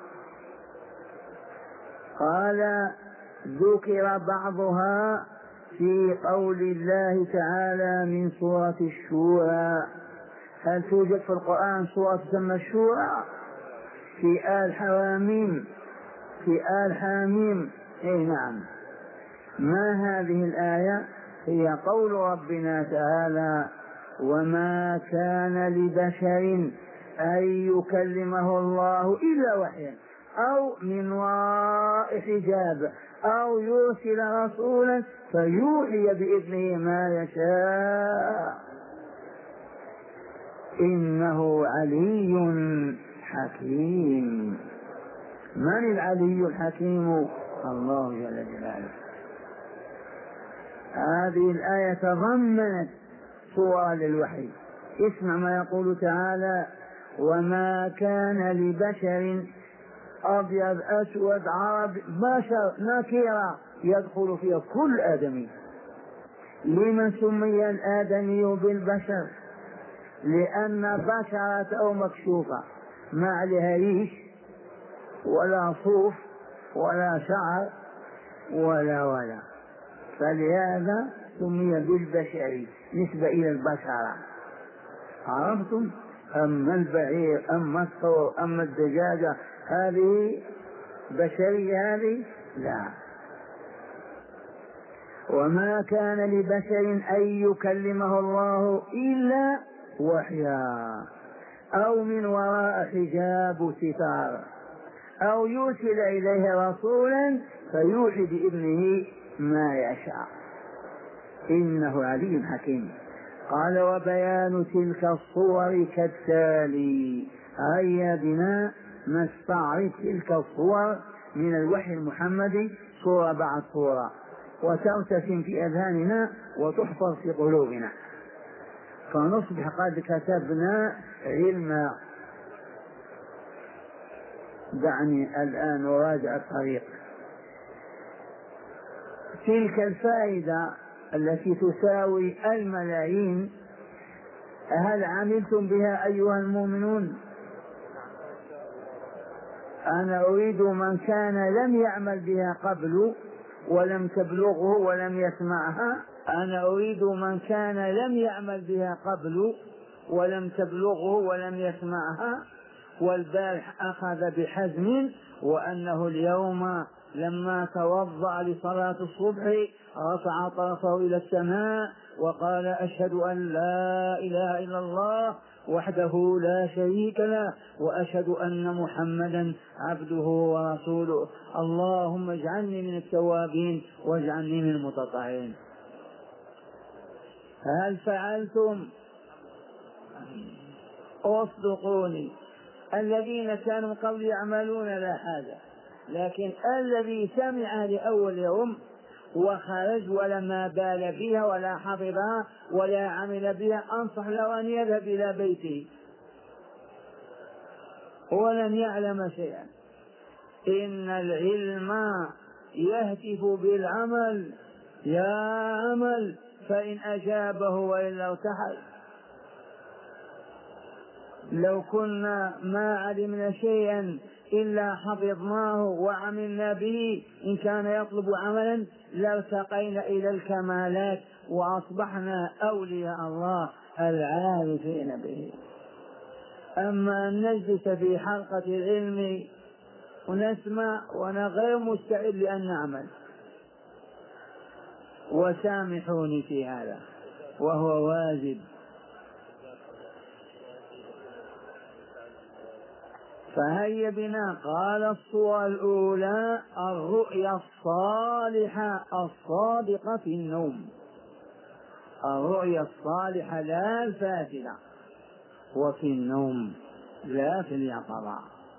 قال ذكر بعضها في قول الله تعالى من سورة الشورى. هل توجد في القرآن سورة تسمى الشورى؟ في آل حواميم، في آل حاميم. اي نعم. ما هذه الآية؟ هي قول ربنا تعالى وما كان لبشر أن يكلمه الله إلا وحيا أو من وراء حجاب أو يرسل رسولا فيوحي بإذنه ما يشاء إنه علي حكيم. من العلي الحكيم؟ الله جل جلاله. هذه الآية تضمنت صورة للوحي. اسمع ما يقول تعالى وما كان لبشر أبيض أسود عرب بشر نكرة يدخل فيها كل آدمي. لمن سمي الآدمي بالبشر؟ لأن بشرة أو مكشوفة ما عليها ريش ولا صوف ولا شعر ولا ولا، فلهذا سمي بالبشري نسبة إلى البشرة. عرفتم؟ أما البعير أما الثور أما الدجاجة هذه بشرية، هذه لا. وما كان لبشر أن يكلمه الله إلا وحيا أو من وراء حجاب ستار أو يرسل إليه رسولا فيوحي بإذنه ما يشاء إنه علي حكيم. قال وبيان تلك الصور كالتالي. هيا بنا نستعرض تلك الصور من الوحي المحمدي صورة بعد صورة وترتسم في أذهاننا وتحفظ في قلوبنا فنصبح قد كتبنا علما. دعني الآن أراجع الطريق. تلك الفائدة التي تساوي الملايين هل عملتم بها أيها المؤمنون؟ أنا أريد من كان لم يعمل بها قبل ولم تبلغه ولم يسمعها، أنا أريد من كان لم يعمل بها قبل ولم تبلغه ولم يسمعها والبارح أخذ بحزم، وأنه اليوم لما توضأ لصلاة الصبح رفع طرفه إلى السماء وقال أشهد أن لا إله إلا الله وحده لا شريك له وأشهد أن محمدا عبده ورسوله، اللهم اجعلني من التوابين واجعلني من المتطهرين. هل فعلتم؟ اصدقوني، الذين كانوا قبل يعملون لا حاجة، لكن الذي سمع لأول يوم وخرج ولما بال بها ولا حفظها ولا عمل بها أنصح له أن يذهب إلى بيته ولن يعلم شيئا. إن العلم يهتف بالعمل، يا عمل، فإن أجابه وإلا ارتحل. لو كنا ما علمنا شيئا إلا حفظناه وعملنا به إن كان يطلب عملا لارتقينا إلى الكمالات وأصبحنا أولياء الله العارفين به. أما أن نجلس في حلقة العلم ونسمع وانا غير مستعد لأن نعمل، وسامحوني في هذا وهو واجب. فهيا بنا. قال الصورة الأولى الرؤيا الصالحة الصادقة في النوم، الرؤيا الصالحة لا الفاسدة، وفي النوم لا في اليقظة.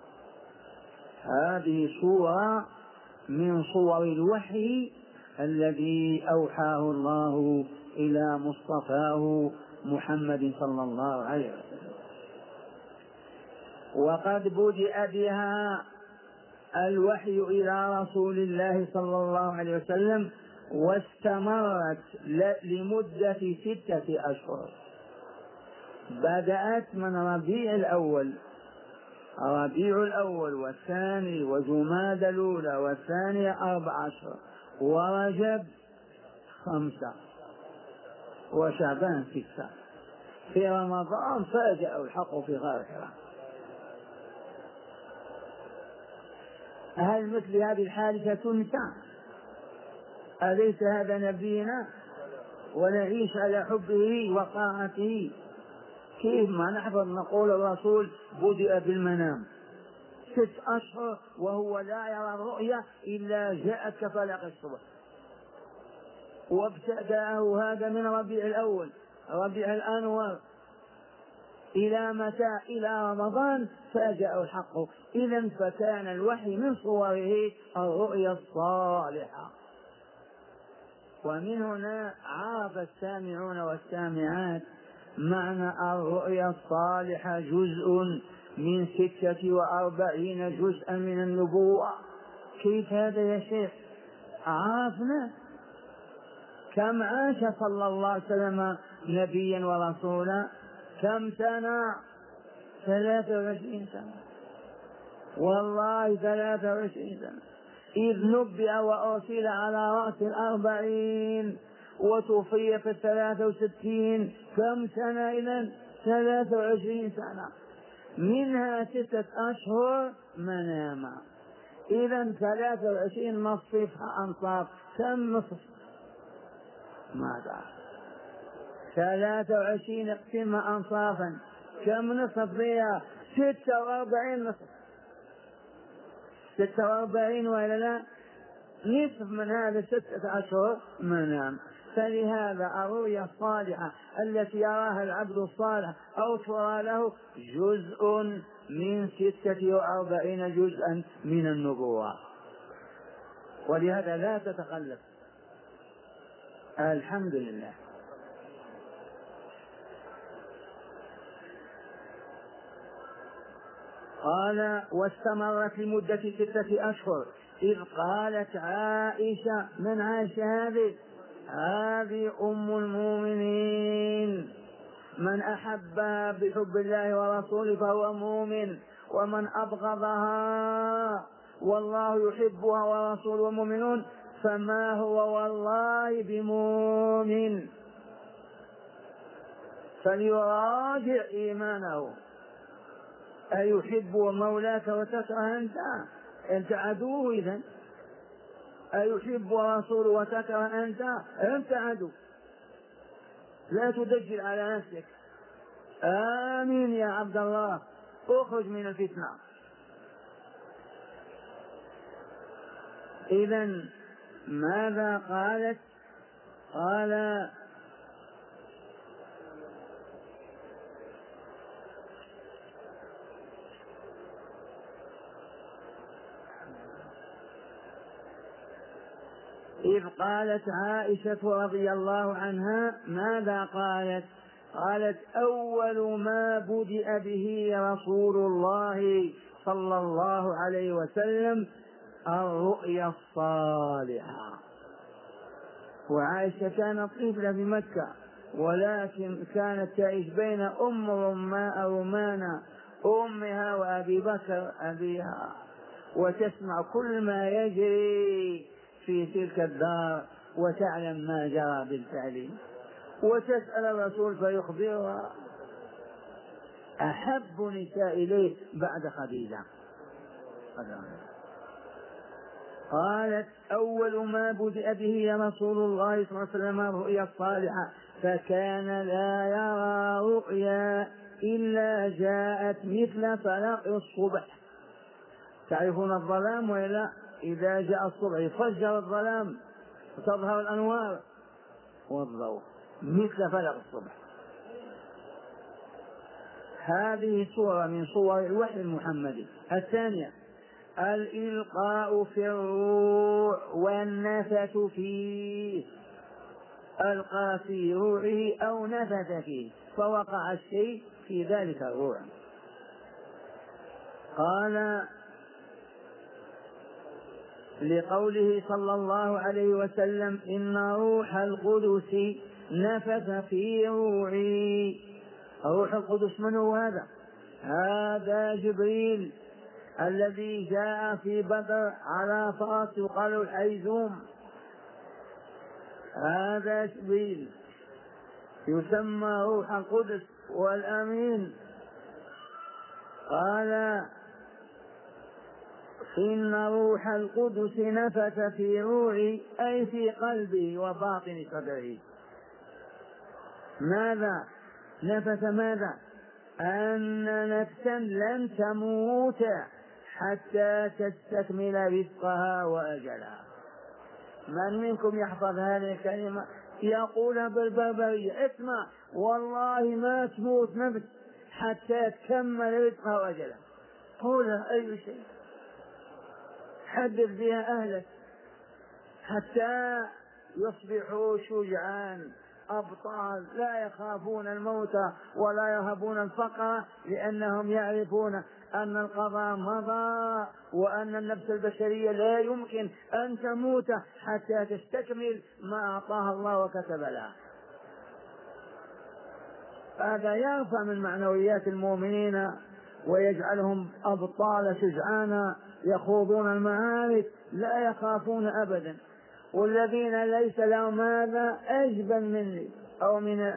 هذه صورة من صور الوحي الذي أوحاه الله إلى مصطفاه محمد صلى الله عليه وسلم، وقد بدأ بها الوحي إلى رسول الله صلى الله عليه وسلم واستمرت لمدة ستة أشهر. بدأت من ربيع الأول، ربيع الأول والثاني وجماد الأولى والثانية أربع أشهر، ورجب خمسة، وشعبان ستة. في رمضان فاجأ الحق في غار حراء. هل مثل هذه الحادثة تنسى؟ أليس هذا نبينا؟ ونعيش على حبه وطاعته. كيف ما نحفظ نقول الرسول بدأ بالمنام ست أشهر وهو لا يرى الرؤيا إلا جاءت كفلق الصبح، وابتدأه هذا من ربيع الأول ربيع الأنور إلى متى؟ إلى رمضان فاجأه الحق. إذن فكان الوحي من صوره الرؤيا الصالحة. ومن هنا عرف السامعون والسامعات معنى الرؤيا الصالحة جزء من ستة وأربعين جزءا من النبوة. كيف هذا يا شيخ؟ عرفنا كم عاش صلى الله عليه وسلم نبيا ورسولا؟ كم سنة؟ ثلاثة وعشرين سنة، والله ثلاثة وعشرين سنة، إذ نبئ وأرسل على رأس الأربعين وتوفي في الثلاثة وستين. كم سنة إذن؟ ثلاثة وعشرين سنة، منها ستة أشهر مناما. إذن ثلاثة وعشرين نصفها أنصاف. كم نصف؟ ما تعرف. ثلاثة وعشرين اقسمها أنصافا، كم نصف فيها؟ ستة وأربعين نصف. ستة وأربعين وإلا لا؟ نصف من هذا ستة أشهر منام. فلهذا الرؤيا الصالحة التي يراها العبد الصالح أو ترى له جزء من ستة وأربعين جزءا من النبوة، ولهذا لا تتخلف. الحمد لله. قال واستمرت لمدة ستة أشهر، إذ قالت عائشة، من عائشة هذه؟ هذه أم المؤمنين، من أحبها بحب الله ورسوله فهو مؤمن، ومن أبغضها والله يحبها ورسوله ومؤمنون فما هو والله بمؤمن، فليراجع إيمانه. أيحب مولاك وتكره أنت؟ أنت عدوه إذن. أيحب رسوله وتكره أنت؟ أنت عدو. لا تدجل على نفسك. آمين يا عبد الله، اخرج من الفتنة. إذن ماذا قالت؟ قال إذ قالت عائشة رضي الله عنها، ماذا قالت؟ قالت أول ما بدأ به رسول الله صلى الله عليه وسلم الرؤيا الصالحة. وعائشة كانت طفلة في مكة، ولكن كانت تعيش بين أم رماء رمانة أمها وأبي بكر أبيها، وتسمع كل ما يجري في تلك الدار وتعلم ما جرى بالفعل، وتسأل الرسول فيخبرها. أحب نساء إليه بعد خديجة. قالت أول ما بدأ به رسول الله صلى الله عليه وسلم الرؤيا الصالحة، فكان لا يرى رؤيا إلا جاءت مثل فلق الصبح. تعرفون الظلام ولا؟ إذا جاء الصبح يفجر الظلام وتظهر الأنوار والضوء مثل فلق الصبح. هذه صورة من صور الوحي المحمدي. الثانية الإلقاء في الروح والنفث فيه، ألقى في روحه أو نفث فيه فوقع الشيء في ذلك الروح. قال لقوله صلى الله عليه وسلم إن روح القدس نفث في روحي. روح القدس من هو هذا؟ هذا جبريل الذي جاء في بدر على فرس يقال الحيزوم. هذا جبريل يسمى روح القدس والأمين. قال إن روح القدس نفث في روحي أي في قلبي وباطن صدري. ماذا نفث؟ ماذا؟ أن نفسا لن تموت حتى تستكمل رزقها وأجلها. من منكم يحفظ هذه الكلمة يقول بالبربرية؟ اسمع، والله ما تموت نفس حتى تكمل رزقها وأجلها. قولها أي شيء، حدث بها أهلك حتى يصبحوا شجعان أبطال لا يخافون الموت ولا يهبون الفقر، لأنهم يعرفون أن القضاء مضى وأن النفس البشرية لا يمكن أن تموت حتى تستكمل ما أعطاها الله وكتب لها. هذا يرفع من معنويات المؤمنين ويجعلهم أبطال شجعانا يخوضون المعارك لا يخافون أبدا. والذين ليس لهم ماذا أجبن مني أو من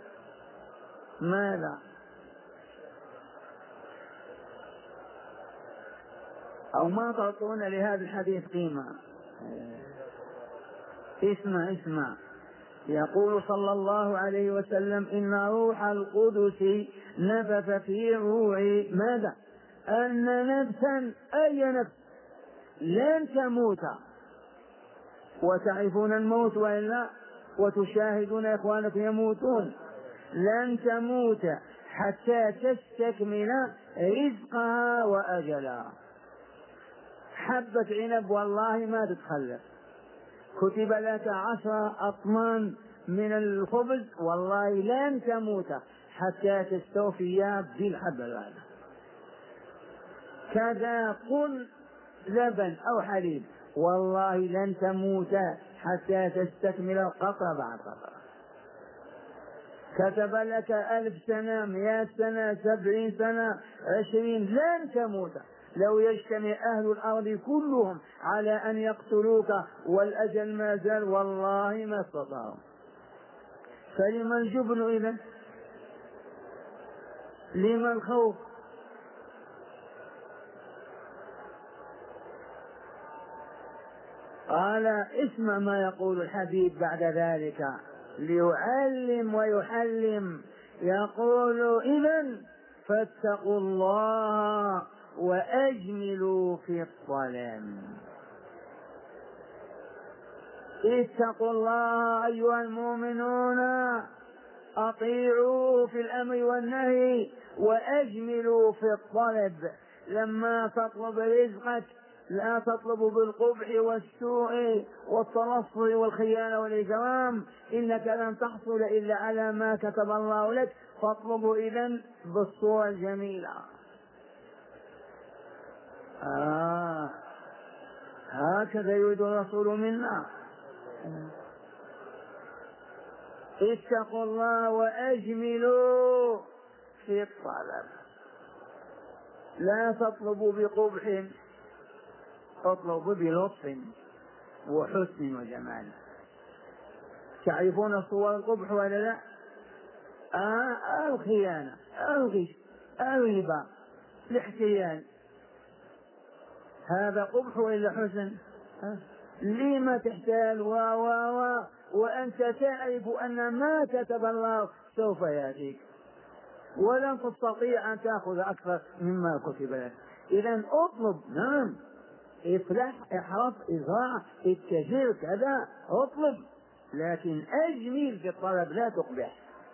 ماذا أو ما تعطون لهذا الحديث قيمة. اسمع اسمع يقول صلى الله عليه وسلم إن روح القدس نفث في روعي ماذا؟ أن نفسا أي نفس لن تموت. وتعرفون الموت وإلا وتشاهدون إخوانكم يموتون. لن تموت حتى تستكمل رزقها وأجلها. حبة عنب والله ما تتخلف، كتب لك عشر أطمان من الخبز والله لن تموت حتى تستوفيها بالحبة هذا. كذا قل لبن أو حليب، والله لن تموت حتى تستكمل القطرة بعد قطرة. كتب لك ألف سنة، مئة سنة، سبعين سنة، عشرين، لن تموت. لو يجتمع أهل الأرض كلهم على أن يقتلوك والأجل ما زال والله ما استطاعوا. فلما الجبن إذن؟ لما الخوف؟ قال اسمع ما يقول الحبيب بعد ذلك ليعلم ويحلم. يقول إذن فاتقوا الله وأجملوا في الطلب. اتقوا الله أيها المؤمنون، أطيعوا في الأمر والنهي وأجملوا في الطلب. لما تطلب رزقك لا تطلب بالقبح والسوء والتنصر والخيانة والإجرام، إنك لن تحصل إلا على ما كتب الله لك، فاطلبوا إذن بالصورة الجميلة. آه هكذا يريد الرسول منا. اتقوا الله وأجملوا في الطلب، لا تطلبوا بقبح، اطلبوا بلطف وحسن وجمال. تعرفون صور القبح ولا لا؟ آه الخيانة، الغش، الربا، الاحتيال، هذا قبح ولا حسن؟ آه. لما تحتال و و و وأنت تعرف أن ما كتب الله سوف يأتيك، ولن تستطيع أن تأخذ أكثر مما كتب لك. إذن اطلب، نعم، افلح، احرص، ازرع، اتجر، كذا، اطلب، لكن اجمل في الطلب، لا تقبح.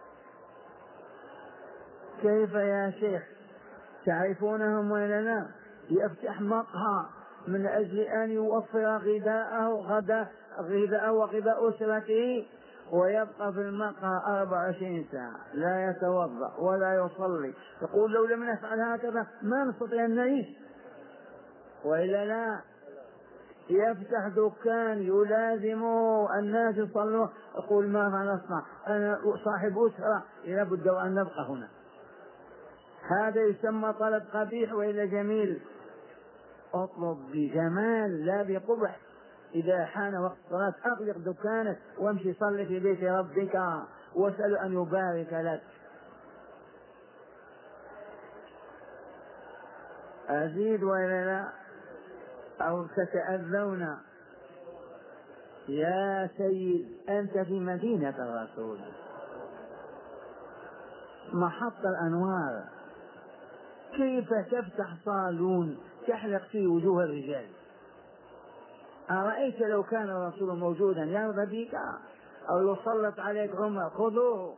كيف يا شيخ؟ تعرفونهم ولا لا؟ يفتح مقهى من اجل ان يوفر غذاءه غدا غذاءه وغذاء اسرته، ويبقى في المقهى أربع وعشرين ساعة لا يتوضا ولا يصلي، يقول لو لم نفعل هكذا ما نستطيع ان نعيش، وإلا لا؟ يفتح دكان يلازم الناس يصلوا، يقول ماذا نصنع؟ أنا صاحب أسرة لابد أن نبقى هنا. هذا يسمى طلب قبيح وإلا جميل؟ اطلب بجمال لا بقبح. إذا حان وقت الصلاة أغلق دكانك وامشي صلي في بيت ربك واسأل أن يبارك لك. أزيد ولا لا؟ أو تتأذون؟ يا سيد أنت في مدينة الرسول، محط الأنوار، كيف تفتح صالون تحلق في وجوه الرجال؟ أرأيت لو كان الرسول موجودا يرضى بك أو يسلط عليك عمر؟ خذوه.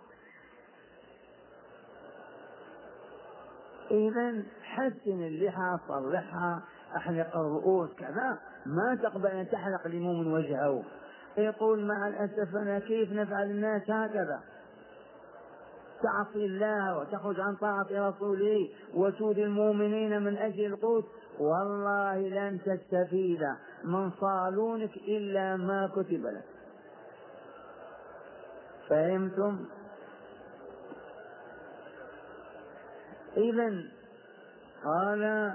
إذن حسن اللحى، صلحها، أحلق الرؤوس كذا، ما تقبل أن تحلق لمؤمن وجهه. يقول مع الأسف أنا كيف نفعل الناس هكذا؟ تعصي الله وتخرج عن طاعة رسوله وتؤذي المؤمنين من أجل القوت، والله لن تستفيد من صالونك إلا ما كتب لك. فهمتم؟ إذن قال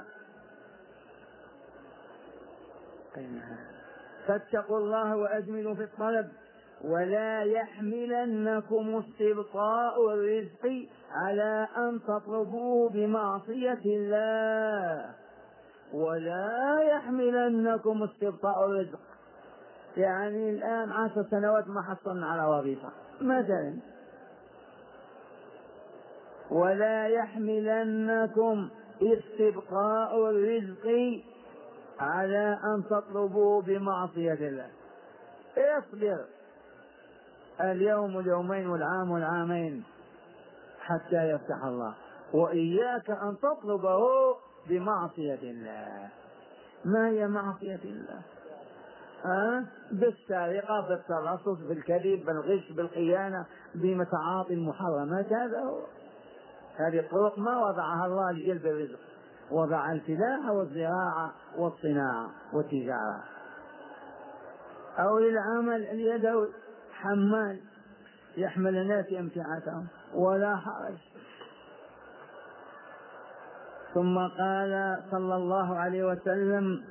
فاتقوا الله وأجملوا في الطلب ولا يحملنكم استبطاء الرزق على أن تطلبوه بمعصية الله. ولا يحملنكم استبطاء الرزق، يعني الآن عشر سنوات ما حصلنا على وظيفة مثلا، ولا يحملنكم استبقاء الرزق على أن تطلبوا بمعصية الله. اصبر اليوم اليومين والعام والعامين حتى يفتح الله، وإياك أن تطلبه بمعصية الله. ما هي معصية الله؟ أه؟ بالسرقة، بالتلصص، بالكذب، بالغش، بالخيانة، بمتعاطي المحرمات. هذا هو، هذه الطرق ما وضعها الله لجلب الرزق، وضع الفلاحة والزراعة والصناعة والتجارة، أو للعمل اليدوي حمال يحمل الناس أمتعتهم ولا حرج. ثم قال صلى الله عليه وسلم: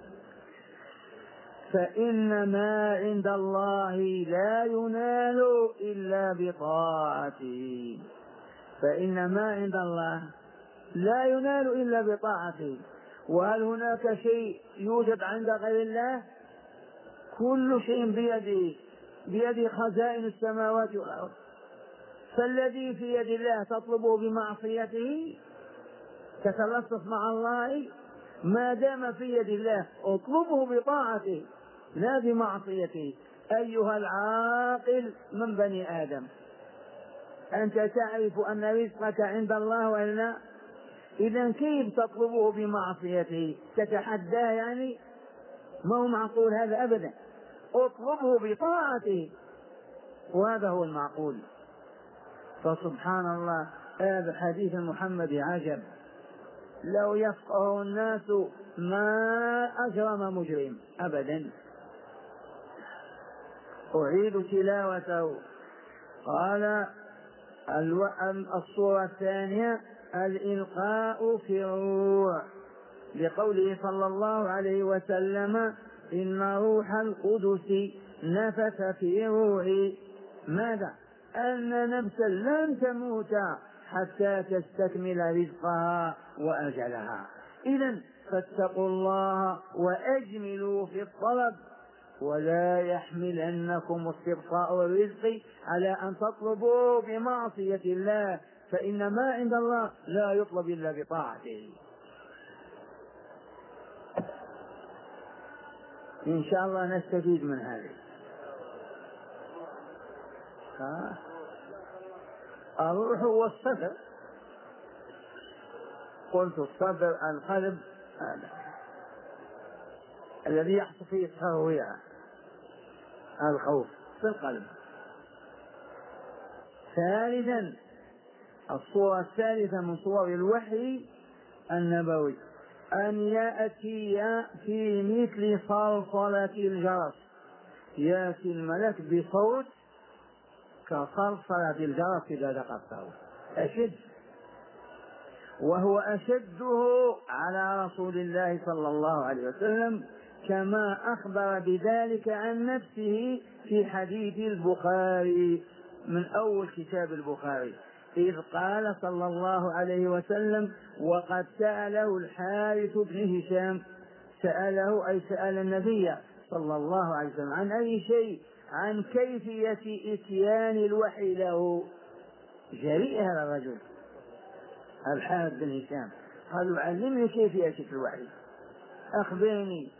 فإن ما عند الله لا ينال إلا بطاعته. فإن ما عند الله لا ينال إلا بطاعته. وهل هناك شيء يوجد عند غير الله؟ كل شيء بيده، بيد خزائن السماوات والأرض. فالذي في يد الله تطلبه بمعصيته، تتلصص مع الله، ما دام في يد الله اطلبه بطاعته لا بمعصيته. أيها العاقل من بني آدم، أنت تعرف أن رزقك عند الله ولا؟ إذا كيف تطلبه بمعصيته؟ تتحداه يعني؟ ما هو معقول هذا أبدا. اطلبه بطاعته، وهذا هو المعقول. فسبحان الله، هذا حديث محمد عجب، لو يفقه الناس ما أجرم مجرم أبدا. أعيد تلاوته. قال الصورة الثانية: الإلقاء في الروح، لقوله صلى الله عليه وسلم: إن روح القدس نفث في روحي. ماذا؟ أن نفسا لن تموت حتى تستكمل رزقها وأجلها. إذن فاتقوا الله وأجملوا في الطلب، ولا يحملنكم استبطاء الرزق على أن تطلبوا بمعصية الله، فإن ما عند الله لا يطلب إلا بطاعته. إن شاء الله نستفيد من هذه. ها؟ الروح هو الصدر، قلت الصدر القلب هذا الذي يحصل فيه الترويع، الخوف في القلب. ثالثا، الصورة الثالثة من صور الوحي النبوي: أن يأتي في مثل صلصلة الجرس، يأتي الملك بصوت كصلصلة الجرس إذا دققته، أشد، وهو أشده على رسول الله صلى الله عليه وسلم، كما أخبر بذلك عن نفسه في حديث البخاري من أول كتاب البخاري، إذ قال صلى الله عليه وسلم: وقد سأله الحارث بن هشام، سأله أي سأل النبي صلى الله عليه وسلم عن أي شيء؟ عن كيفية إتيان الوحي له. جريء هذا الرجل الحارث بن هشام، قالوا: علمني كيفية الوحي، أخبرني.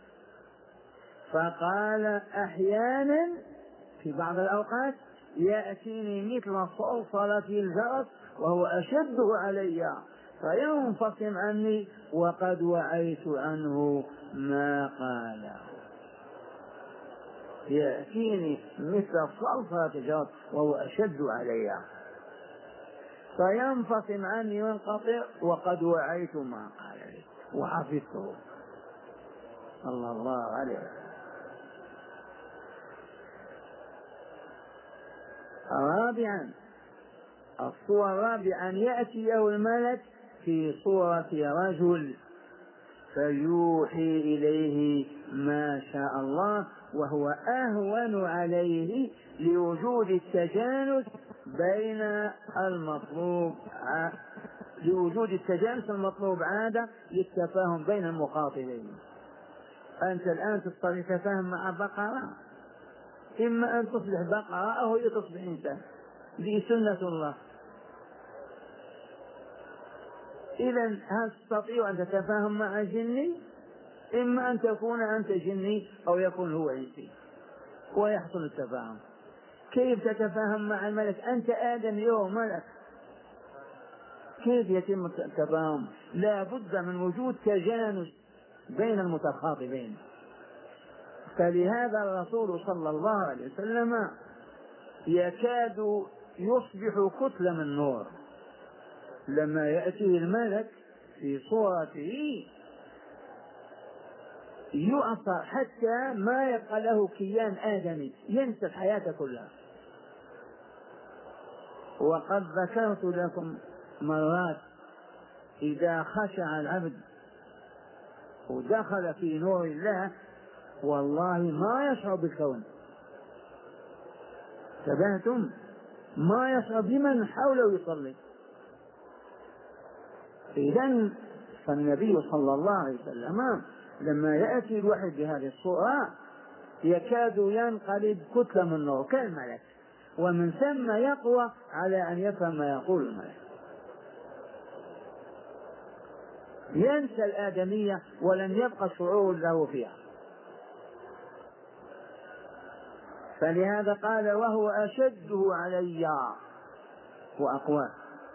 فقال: أحيانا في بعض الأوقات يأتيني مثل صلصلة الجرس وهو أشده علي فينفصم عني وقد وعيت عنه ما قاله. يأتيني مثل صلصلة الجرس وهو أشد علي فينفصم عني وينقطع وقد وعيت ما قال لي وحفظته. صلى الله عليه وسلم. رابعا، الصورة الرابعة: أن يأتيه الملك في صورة رجل فيوحي إليه ما شاء الله، وهو أهون عليه لوجود التجانس بين المطلوب لوجود التجانس المطلوب عادة للتفاهم بين المخاطبين. أنت الآن تستطيع تفاهم مع بقرة، إما أن تصبح بقرة أو هي تصبح إنسان، دي سنة الله. إذا هل تستطيع أن تتفاهم مع جني؟ إما أن تكون أنت جني أو يكون هو إنسي ويحصل التفاهم. كيف تتفاهم مع الملك؟ أنت آدم يوم ملك، كيف يتم التفاهم؟ لا بد من وجود تجانس بين المتخاطبين. فلهذا الرسول صلى الله عليه وسلم يكاد يصبح كتلة من نور لما يأتيه الملك في صورته يؤثر حتى ما يبقى له كيان آدمي، ينسى الحياة كلها. وقد ذكرت لكم مرات إذا خشع العبد ودخل في نور الله والله ما يشعر بالكون، تبعتم ما يشعر بمن حوله يصلي. إذن فالنبي صلى الله عليه وسلم لما يأتي الوحي بهذه الصورة يكاد ينقلب كتلة من نور كالملك، ومن ثم يقوى على أن يفهم ما يقول الملك، ينسى الآدمية ولن يبقى شعور له فيها. فلهذا قال وهو أشده علي وأقوى.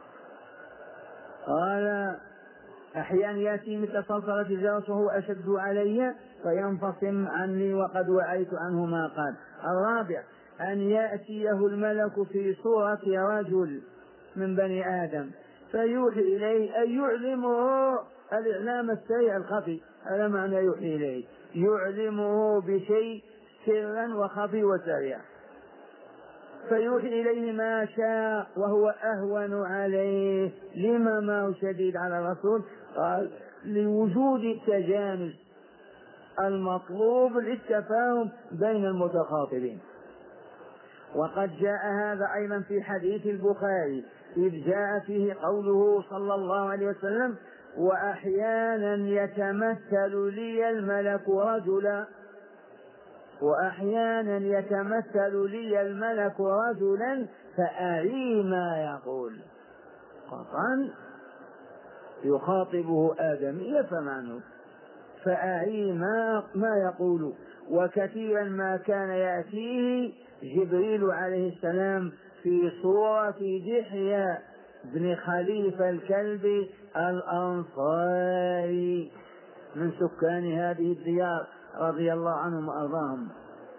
قال أحيانا يأتي مثل صلصلة الجرس وهو أشد علي فينفصم عني وقد وعيت عنه ما قال. الرابع أن يأتيه الملك في صورة رجل من بني آدم فيوحي إليه أن يعلمه الإعلام السريع الخفي. هذا معنى يوحي إليه، يعلمه بشيء سرا وخفي وسريع، فيوحي إليه ما شاء وهو أهون عليه. لما ما هو شديد على الرسول؟ قال لوجود التجانس المطلوب للتفاهم بين المتخاطبين. وقد جاء هذا أيضا في حديث البخاري إذ جاء فيه قوله صلى الله عليه وسلم وأحيانا يتمثل لي الملك رجلا وأحيانا يتمثل لي الملك رجلا فأري ما يقول. قطعا يخاطبه آدمي يفهمه، فأري ما, ما يقول. وكثيرا ما كان يأتيه جبريل عليه السلام في صورة دحية بن خليفة الكلبي الأنصاري من سكان هذه الديار رضي الله عنهم وأرضاهم.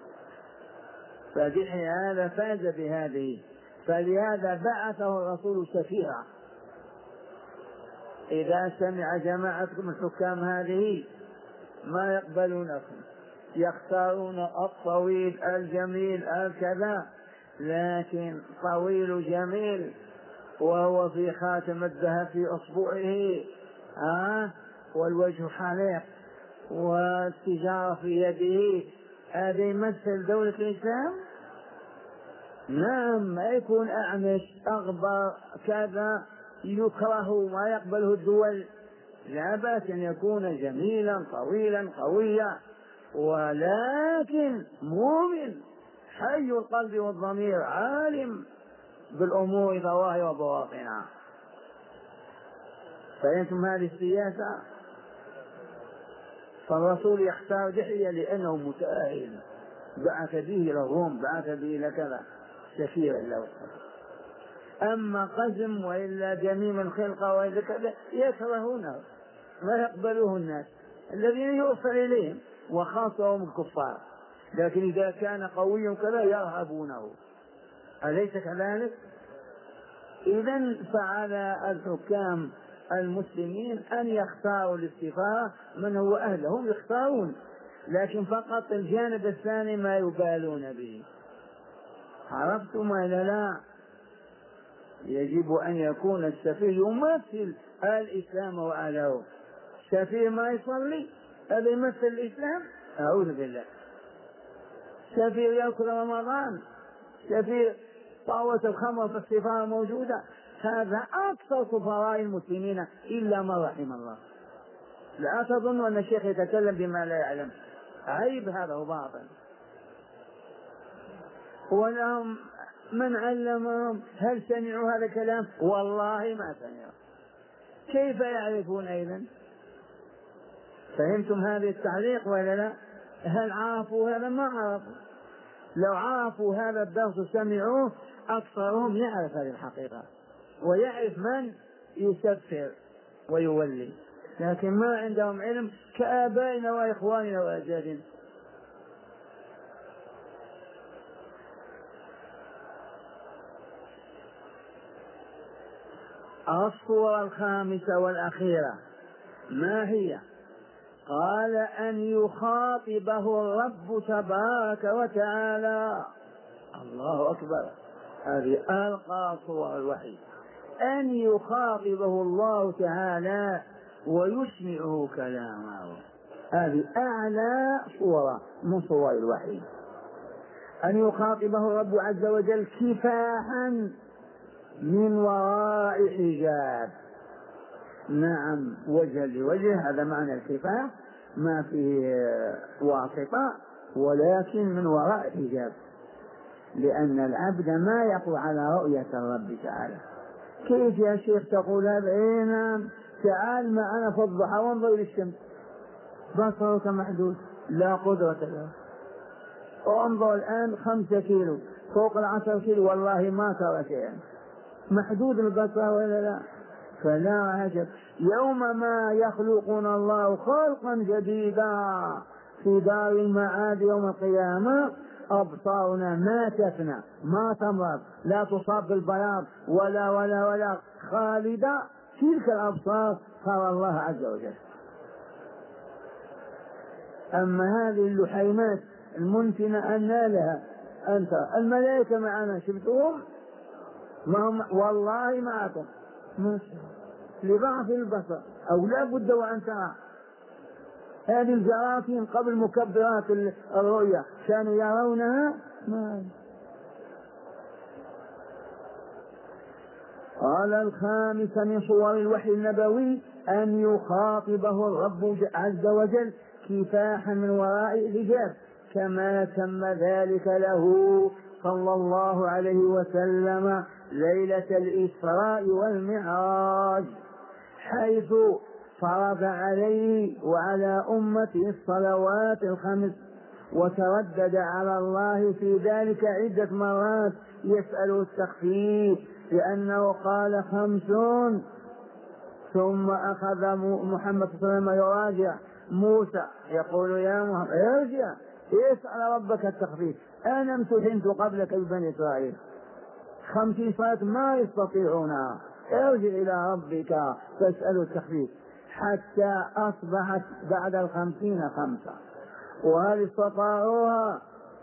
فدحية هذا فاز بهذه، فلهذا بعثه الرسول سفيرا. إذا سمع جماعتكم من حكام هذه ما يقبلونكم، يختارون الطويل الجميل الكذا، لكن طويل جميل وهو في خاتم الذهب في أصبعه آه والوجه حليق والتجارة في يده، هذا يمثل دولة الإسلام؟ نعم، ما يكون أعمش أغبر كذا يكره ما يقبله الدول، لا بأس أن يكون جميلا طويلا قويا، ولكن مؤمن حي القلب والضمير عالم بالأمور ظواهر وبواطنها. فأنتم هذه السياسة. فالرسول يختار دحية لأنه متأهل، بعث به إلى الروم، بعث به إلى كذا سفيرا له. أما قزم وإلا جميم الخلقة وإلا كذا يكرهونه، ما يقبله الناس الذين يوصل إليهم وخاصهم الكفار، لكن إذا كان قوي كذا يرهبونه، أليس كذلك؟ إذن فعلى الحكام المسلمين أن يختاروا الاستفارة من هو أهلهم يختارون، لكن فقط الجانب الثاني ما يبالون به. عرفتم ولا لا؟ يجب أن يكون السفير يمثل الإسلام وأهله. سفير ما يصلي هذا يمثل الإسلام؟ أعوذ بالله. سفير يأكل رمضان، سفير طاوة الخمر في السفارة موجودة، هذا أكثر كفراء المسلمين إلا ما رحم الله. لا تظن أن الشيخ يتكلم بما لا يعلم، عيب، هذا هو باطل. ولهم من علمهم، هل سمعوا هذا الكلام؟ والله ما سمعوا. كيف يعرفون أيضا؟ فهمتم هذا التعليق ولا لا؟ هل عرفوا هذا؟ ما عرفوا. لو عرفوا هذا الدرس سمعوه أكثرهم يعرف هذه الحقيقة ويعرف من يسفر ويولي، لكن ما عندهم علم كآبائنا وإخواننا وأجدادنا. الصورة الخامسة والأخيرة ما هي؟ قال أن يخاطبه الرب تبارك وتعالى. الله أكبر، هذه ألقى صور الوحي، أن يخاطبه الله تعالى ويسمعه كلامه، هذه أعلى صورة من صور الوحي. أن يخاطبه الرب عز وجل كفاحا من وراء حجاب. نعم، وجه لوجه، هذا معنى الكفاح، ما فيه واسطة ولكن من وراء حجاب، لأن العبد ما يقوى على رؤية الرب تعالى. كيف يا شيخ تقول هذا؟ إيه نعم، تعال معنا في الضحى وانظر إلى الشمس، بصرك محدود لا قدرة له. وانظر الآن خمسة كيلو فوق العشر كيلو والله ما ترى شيئا، محدود البصر ولا لا؟ فلا عجب يوم ما يخلقون الله خلقا جديدا في دار المعاد يوم القيامة، أبصارنا ما تفنى ما تمرض، لا تصاب بالبياض ولا ولا ولا خالدة، تلك الأبصار ترى الله عز وجل. أما هذه اللحيمات المنتنة أن لها أنت الملائكة معنا شفتوهم؟ ما هم والله معكم لضعف البصر أو لا بد وأن ترى. هذه الجراثيم قبل مكبرات الرؤية كانوا يرونها ما. قال الخامس من صور الوحي النبوي أن يخاطبه الرب عز وجل كفاحا من وراء حجاب، كما تم ذلك له صلى الله عليه وسلم ليلة الإسراء والمعراج، حيث فرض عليه وعلى أمته الصلوات الخمس، وتردد على الله في ذلك عدة مرات يسأل التخفيف، لأنه قال خمسون، ثم أخذ محمد صلى الله عليه وسلم يراجع موسى يقول يا محمد ارجع اسأل ربك التخفيف، أنا امتحنت قبلك ببني إسرائيل خمسين صلاة ما يستطيعونها، ارجع إلى ربك فاسألوا التخفيف، حتى أصبحت بعد الخمسين خمسة. وهل استطاعوها؟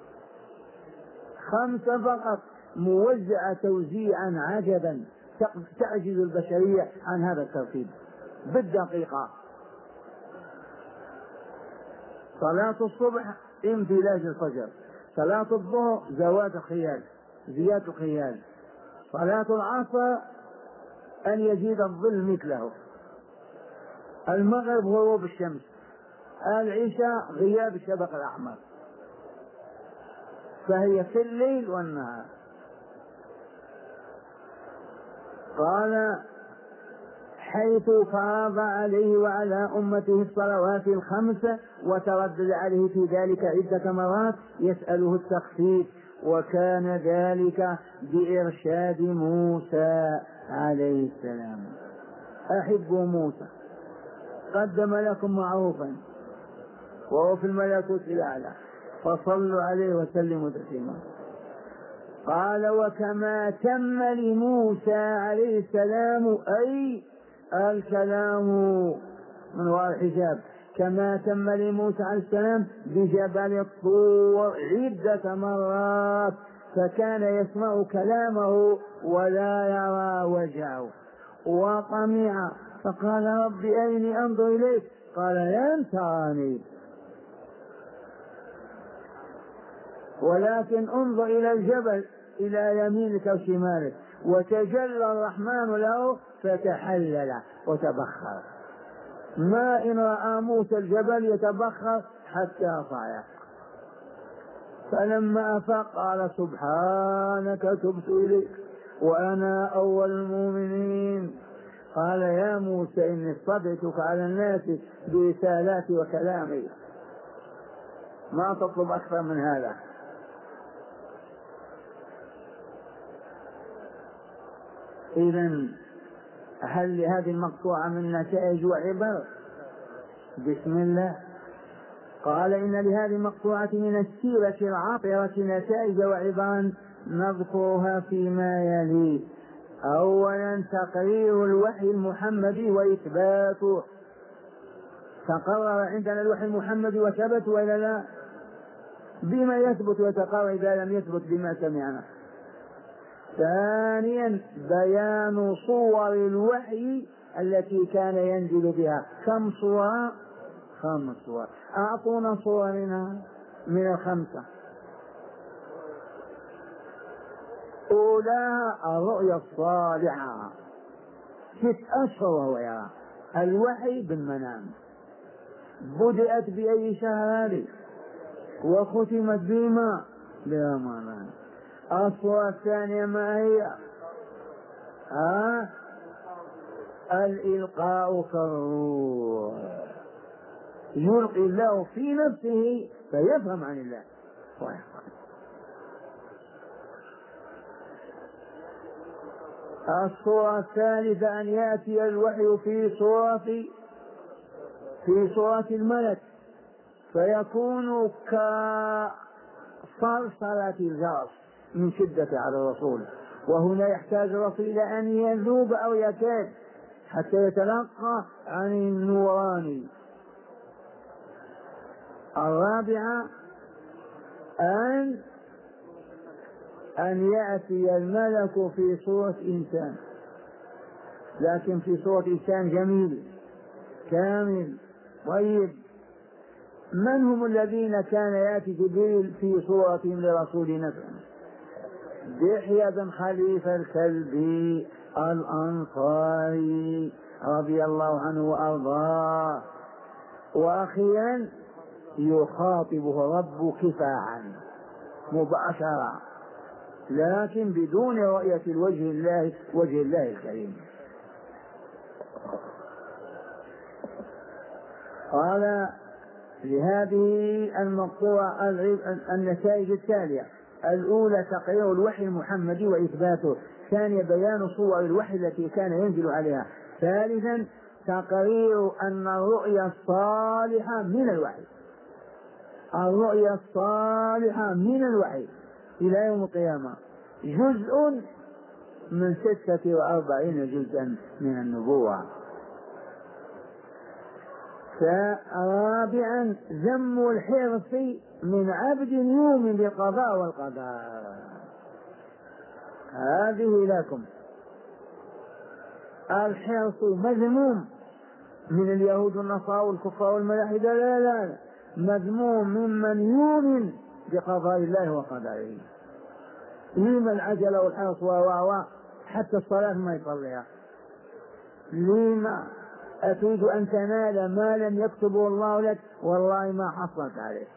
خمسة فقط، موزعة توزيعا عجبا تعجز البشرية عن هذا الترتيب بالدقيقة. صلاة الصبح انفلاج الفجر، صلاة الظهر زوات الخيال زيادة الخيال، صلاة العصر أن يزيد الظل مثله، المغرب غروب الشمس، العشاء غياب الشبق الأحمر، فهي في الليل والنهار. قال حيث فرض عليه وعلى أمته الصلوات الخمس، وتردد عليه في ذلك عدة مرات يسأله التخفيف، وكان ذلك بإرشاد موسى عليه السلام. أحبوا موسى قدم لكم معروفا وهو في الملكوت الأعلى، فصلوا عليه وسلموا تسليما. قال وكما تم لموسى عليه السلام أي الكلام من وراء الحجاب، كما تم لموسى عليه السلام بجبل الطور عدة مرات، فكان يسمع كلامه ولا يرى وجهه، وطمع فقال رب أرني أنظر إليك، قال لن تراني ولكن انظر إلى الجبل إلى يمينك وشمالك، وتجلى الرحمن له فتحلل وتبخر. ما إن رأى موسى الجبل يتبخر حتى صعق، فلما أفاق قال سبحانك تبت إليك وأنا أول المؤمنين. قال يا موسى إني اصطفيتك على الناس برسالاتي وكلامي، ما تطلب أكثر من هذا. إذن هل لهذه المقطوعة من نتائج وعبر؟ بسم الله. قال إن لهذه المقطوعة من السيرة العاطرة نتائج وعبرا نذكرها فيما يلي. أولا تقرير الوحي المحمدي وإثباته، تقرر عندنا الوحي المحمدي وثبت ولا لا؟ بما يثبت ويتقرر إذا لم يثبت بما سمعنا؟ ثانيا بيان صور الوحي التي كان ينزل بها. كم صورة؟ خمس صور. أعطونا صورة منها من الخمسة. أولاها الرؤيا الصالحة، ست أشهر وهو يرى الوحي بالمنام. بدأت بأي شهر هذه وختمت بما؟ برمضان. الصورة الثانية ما هي؟ ها؟ الإلقاء كالروح، يلقي الله في نفسه فيفهم عن الله ويحفظ. الصورة الثالثة أن يأتي الوحي في صورة في صورة الملك فيكون كصلصلة الجرس من شدة على الرسول، وهنا يحتاج الرسول إلى أن يذوب أو يكاد حتى يتلقى عن النوراني. الرابعة أن أن يأتي الملك في صورة إنسان، لكن في صورة إنسان جميل كامل طيب. من هم الذين كان يأتي جبريل في صورتهم لرسول نفسه؟ دحية بن خليفة الكلبي الأنصاري رضي الله عنه وأرضاه. وأخيرا يخاطبه رب كفاعا مباشرة، لكن بدون رؤية الوجه الله وجه الله الكريم. قال لهذه المقطوعة النتائج التالية: الأولى تقرير الوحي المحمدي وإثباته، ثانيا بيان صور الوحي التي كان ينزل عليها، ثالثا تقرير أن الرؤيا الصالحة من الوحي، الرؤيا الصالحة من الوحي إلى يوم القيامة جزء من ستة وأربعين جزءا من النبوة. رابعا ذم الحرص من عبد يؤمن بالقضاء والقدر. هذه لكم. الحرص مذموم من اليهود والنصارى والكفار والملاحدة، لا لا لا، مذموم ممن يؤمن بقضاء الله وقدره. لما العجلة والحرص و حتى الصلاة ما يصليها؟ لما أتريد أن تنال ما لم يكتبه الله لك؟ والله ما حصلت عليه.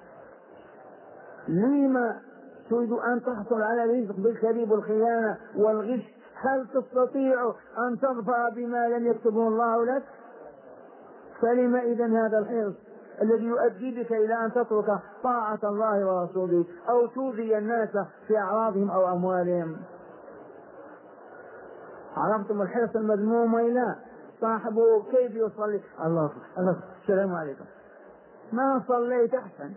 لما تريد أن تحصل على الرزق بالكذب والخيانة والغش؟ هل تستطيع أن تظفر بما لم يكتبه الله لك؟ فلما إذن هذا الحرص الذي يؤدي بك إلى أن تترك طاعة الله ورسوله أو تؤذي الناس في أعراضهم أو أموالهم؟ عرفتم الحرص المذموم وإلا؟ صاحبه كيف يصلي؟ الله الله السلام عليكم، ما صليت أحسن.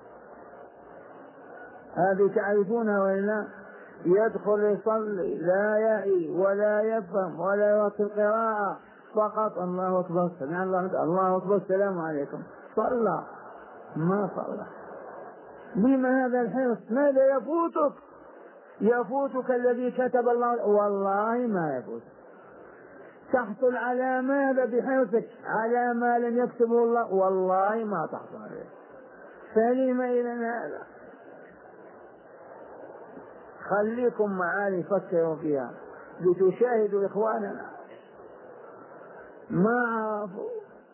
هذه تعرفونها وإلا؟ يدخل يصلي لا يعي ولا يفهم ولا يرتب القراءة، فقط الله أكبر سمع الله الله أكبر السلام عليكم، صلى ما صلى. لما هذا الحرص؟ ماذا يفوتك؟ يفوتك الذي كتب الله؟ والله ما يفوتك. تحصل على ماذا بحرصك؟ على ما لم يكتبه الله؟ والله ما تحصل عليه. فلما إذا هذا؟ خليكم معاني فكروا فيها لتشاهدوا إخواننا ما عرفوا.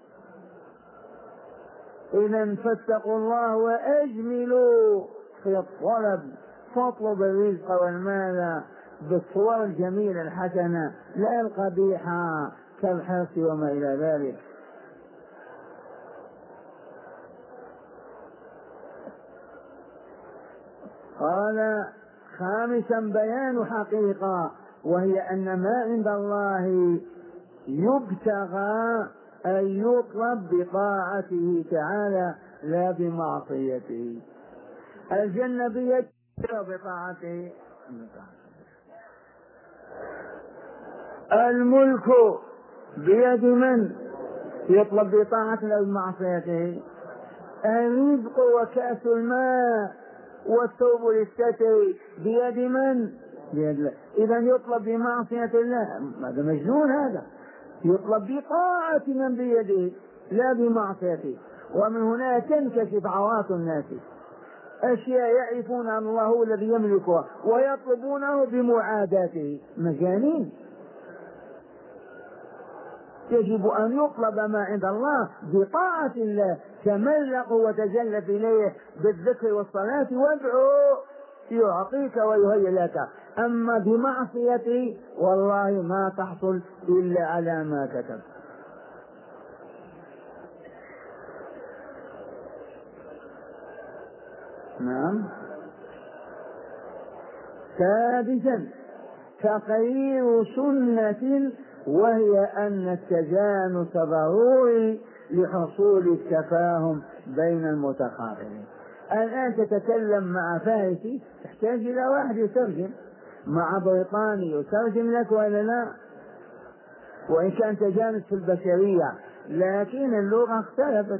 إذا فاتقوا الله وأجملوا في الطلب، فاطلب الرزق والمال بالصور الجميلة الحسنة لا القبيحة كالحرص وما إلى ذلك. قال خامسا بيان حقيقة، وهي أن ما عند الله يبتغى أن يطلب بطاعته تعالى لا بمعصيته. الجنة بيده بطاعته، الملك بيد من؟ يطلب بطاعة أو بمعصيته؟ الرزق وكأس الماء والثوب للستر بيد من؟ بيد الله. إذا يطلب بمعصية الله، هذا مجنون. هذا يطلب بطاعة من بيده لا بمعصيته. ومن هنا تنكشف عورات الناس، أشياء يعرفون أن الله هو الذي يملكها ويطلبونه بمعاداته. مجانين. يجب أن يطلب ما عند الله بطاعة الله. تملقوا وتجلف إليه بالذكر والصلاة وادعوا يعطيك ويهيئ لك. أما بمعصيته والله ما تحصل إلا على ما كتب. نعم. سادسا تقرير سنة، وهي أن التجانس ضروري لحصول التفاهم بين المتخاصمين. الآن تتكلم مع فارسي تحتاج إلى واحد يترجم، مع بريطاني يترجم لك ولا لا؟ وإن كان تجانس في البشرية، لكن اللغة اختلفت.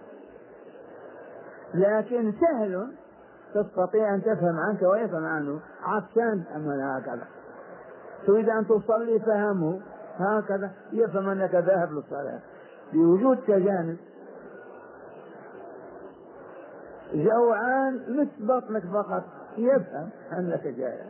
لكن سهل تستطيع أن تفهم عنك ويفهم عنه. عطشان أما هكذا، تريد أن تصلي فهمه هكذا، يفهم أنك ذاهب للصلاة بوجود تجانس. جوعان مثل بطنك فقط يفهم أنك جائع.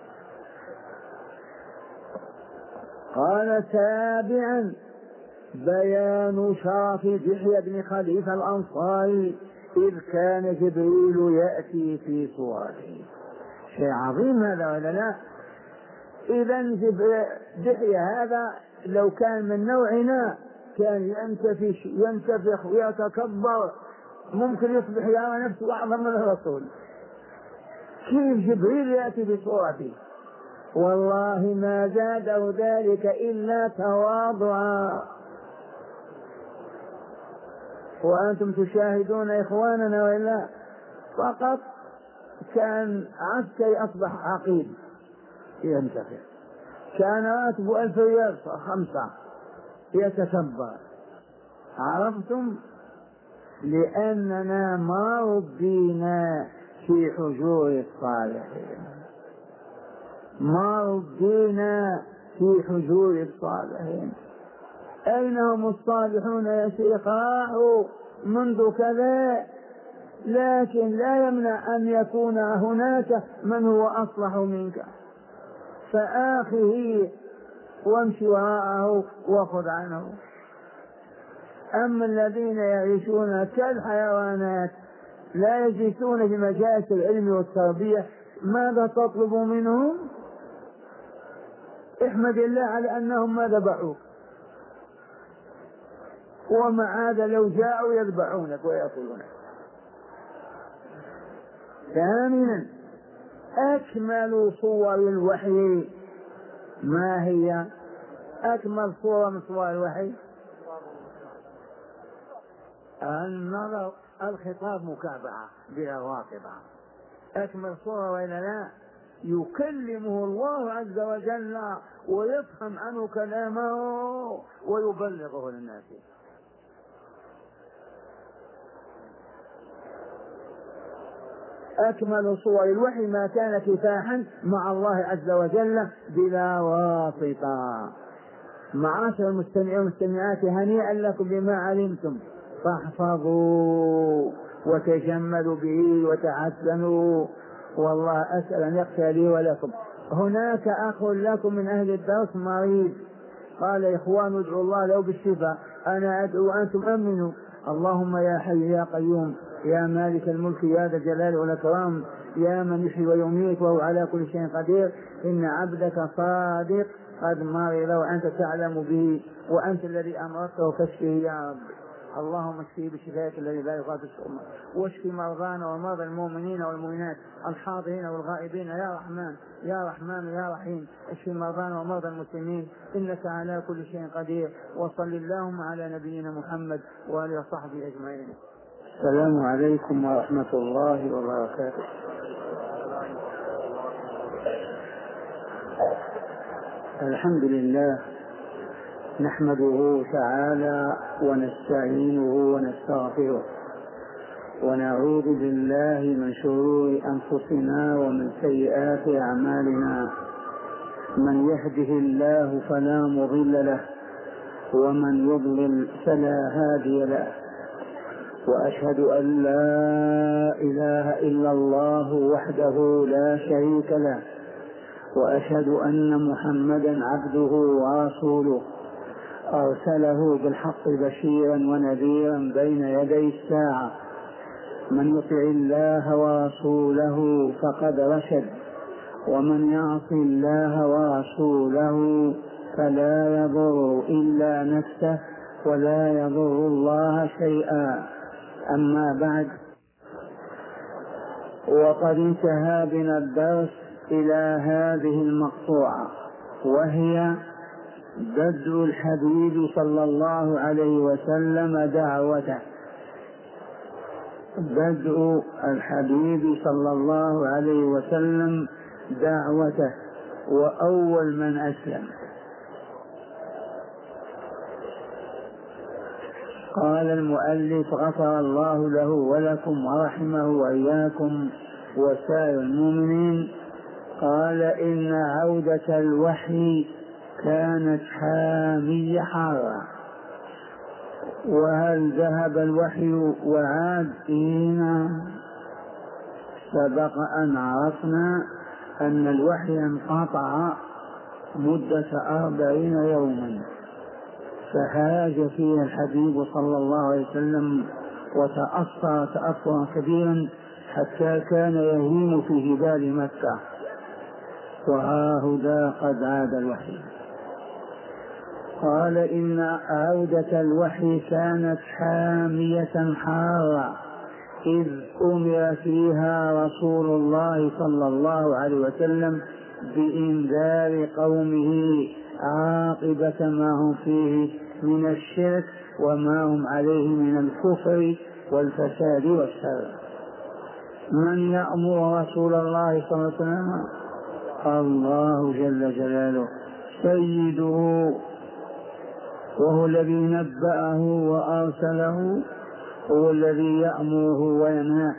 قال سابعا بيان شرف دحية بن خليفة الأنصاري إذ كان جبريل يأتي في صورته. شيء عظيم هذا ولا لا؟ إذا دحية هذا لو كان من نوعنا كان ينتفخ ينتفخ ويتكبر، ممكن يصبح يرى نفسه أعظم من الرسول. كيف جبريل يأتي بصورته؟ والله ما زاده ذلك إلا تواضعا. وأنتم تشاهدون إخواننا وإلا، فقط كان عسكري أصبح عقيد ينتفع، كان راتب ألف ريال خمسة يتكبر. عرفتم؟ لأننا ما ربينا في حجور الصالحين، ما ربينا في حجور الصالحين. أين هم الصالحون يا شيخ؟ راحوا منذ كذا، لكن لا يمنع أن يكون هناك من هو أصلح منك، فآخه وامشي وراءه وخذ عنه. أما الذين يعيشون كالحيوانات لا يجلسون في مجالس العلم والتربية، ماذا تطلب منهم؟ احمد الله على أنهم ما ذبحوك، ومع هذا لو جاءوا يذبحونك ويأكلونك. ثامنا أكمل صور الوحي. ما هي أكمل صورة من صور الوحي؟ النظر، الخطاب مكافأة بلا واقبة. أكمل صورة وإلا لا؟ يكلمه الله عز وجل ويفهم عنه كلامه ويبلغه للناس. أكمل صور الوحي ما كان كفاحا مع الله عز وجل بلا واسطة. معاشر المستمعين والمستمعات، هنيئا لكم بما علمتم، فاحفظوا وتجملوا به وتحسنوا، والله أسأل أن يغفر لي ولكم. هناك أخ لكم من أهل الدرس مريض، قال يا إخوان ادعوا الله له بالشفاء، أنا أدعو وأنتم أمنوا. اللهم يا حي يا قيوم يا مالك الملك يا ذا الجلال والإكرام يا من يحيي ويميت وهو على كل شيء قدير، إن عبدك صادق قد مرض وأنت تعلم به وأنت الذي أمرته كشفه يا رب. اللهم اشفه بشفائك الذي لا يغادر سقما، واشف مرضانا ومرضى المؤمنين والمؤمنات الحاضرين والغائبين يا رحمن يا رحمن يا رحيم. اشف مرضانا ومرضى المسلمين انك على كل شيء قدير. وصل اللهم على نبينا محمد وآله وصحبه اجمعين. السلام عليكم ورحمة الله وبركاته. الحمد لله نحمده تعالى ونستعينه ونستغفره ونعوذ بالله من شرور أنفسنا ومن سيئات أعمالنا. من يهده الله فلا مضل له ومن يضلل فلا هادي له، وأشهد أن لا إله إلا الله وحده لا شريك له، وأشهد أن محمدا عبده ورسوله أرسله بالحق بشيرا ونذيرا بين يدي الساعة. من يطع الله ورسوله فقد رشد، ومن يعص الله ورسوله فلا يضر إلا نفسه ولا يضر الله شيئا. أما بعد، وقد انتهى بنا الدرس إلى هذه المقطوعة، وهي بدء الحبيب صلى الله عليه وسلم دعوته. بدء الحبيب صلى الله عليه وسلم دعوته وأول من أسلم. قال المؤلف غفر الله له ولكم ورحمه وإياكم وسائر المؤمنين، قال إن عودة الوحي كانت حامية حارة. وهل ذهب الوحي وعاد؟ إينا سبق أن عرفنا أن الوحي انقطع مدة أربعين يوما، فهاج فيها الحبيب صلى الله عليه وسلم وتأثر تأثرا كبيرا حتى كان يهيم في جبال مكة، وها هدى قد عاد الوحي. قال إن عودة الوحي كانت حامية حارة، إذ أمر فيها رسول الله صلى الله عليه وسلم بإنذار قومه عاقبة ما هم فيه من الشرك وما هم عليه من الكفر والفساد والشر. من يأمر رسول الله صلى الله عليه وسلم؟ الله جل جلاله سيده، وهو الذي نبأه وأرسله، هو الذي يأمره وينهاه.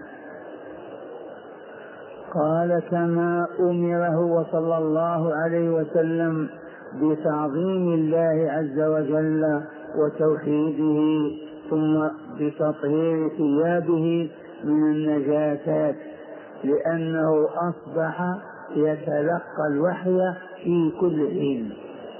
قال كما أمر هو صلى الله عليه وسلم بتعظيم الله عز وجل وتوحيده، ثم بتطهير ثيابه من النجاسات، لأنه أصبح يتلقى الوحي في كل حين.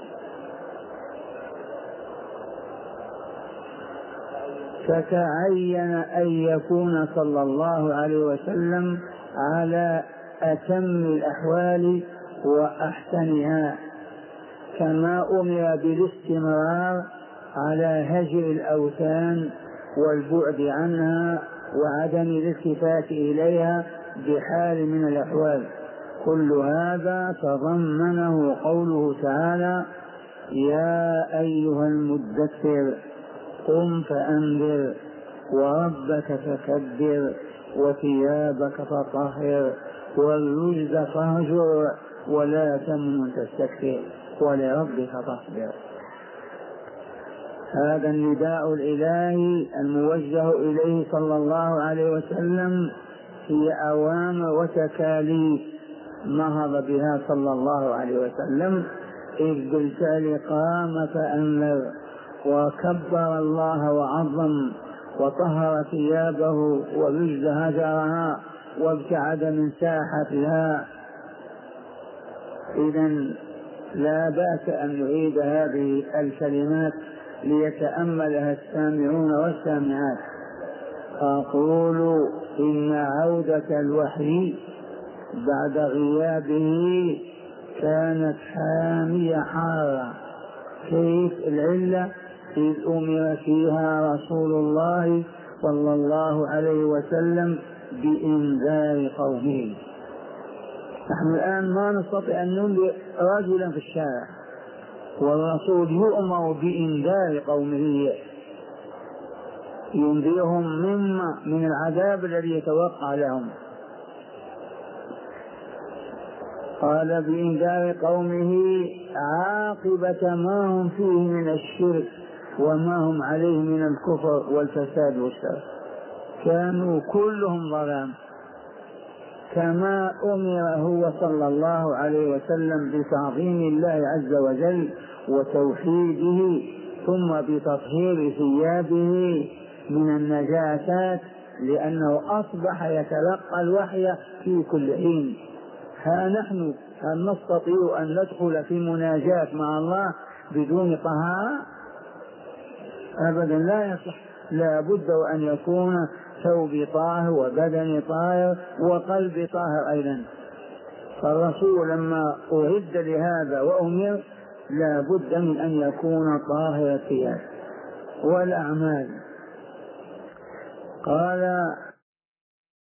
فتعين أن يكون صلى الله عليه وسلم على أتم الأحوال وأحسنها، كما أمر بالاستمرار على هجر الأوثان والبعد عنها وعدم الالتفات إليها بحال من الأحوال. كل هذا تضمنه قوله تعالى: يا أيها المدثر قم فأنذر وربك فكبر وثيابك فطهر والرجز فاهجر ولا تمنن تستكثر ولربك فاصبر. هذا النداء الإلهي الموجه إليه صلى الله عليه وسلم في أوامر وتكاليف نهض بها صلى الله عليه وسلم، إذ بالتالي قام فأنذر وكبر الله وعظم وطهر ثيابه ورجز هجرها وابتعد من ساحتها. إذن لا بأس أن نعيد هذه الكلمات ليتأملها السامعون والسامعات. أقول إن عودة الوحي بعد غيابه كانت حامية حارة. كيف؟ العلة إذ أمر فيها رسول الله صلى الله عليه وسلم بإنذار قومه. نحن الآن ما نستطيع أن ننذر رجلا في الشارع، والرسول يؤمر بإنذار قومه، ينذرهم مما من العذاب الذي يتوقع لهم. قال بإنذار قومه عاقبة ما هم فيه من الشرك وما هم عليه من الكفر والفساد والشر، كانوا كلهم ظلام، كما أمر هو صلى الله عليه وسلم بتعظيم الله عز وجل وتوحيده، ثم بتطهير ثيابه من النجاسات، لأنه أصبح يتلقى الوحي في كل حين. ها نحن هل نستطيع أن ندخل في مناجاة مع الله بدون طهارة؟ أبدا لا يصح، لا بد أن يكون ثوب طاهر وبدن طاهر وقلب طاهر أيضا. فالرسول لما أعد لهذا وأمر لا بد من أن يكون طاهر الثياب والأعمال. قال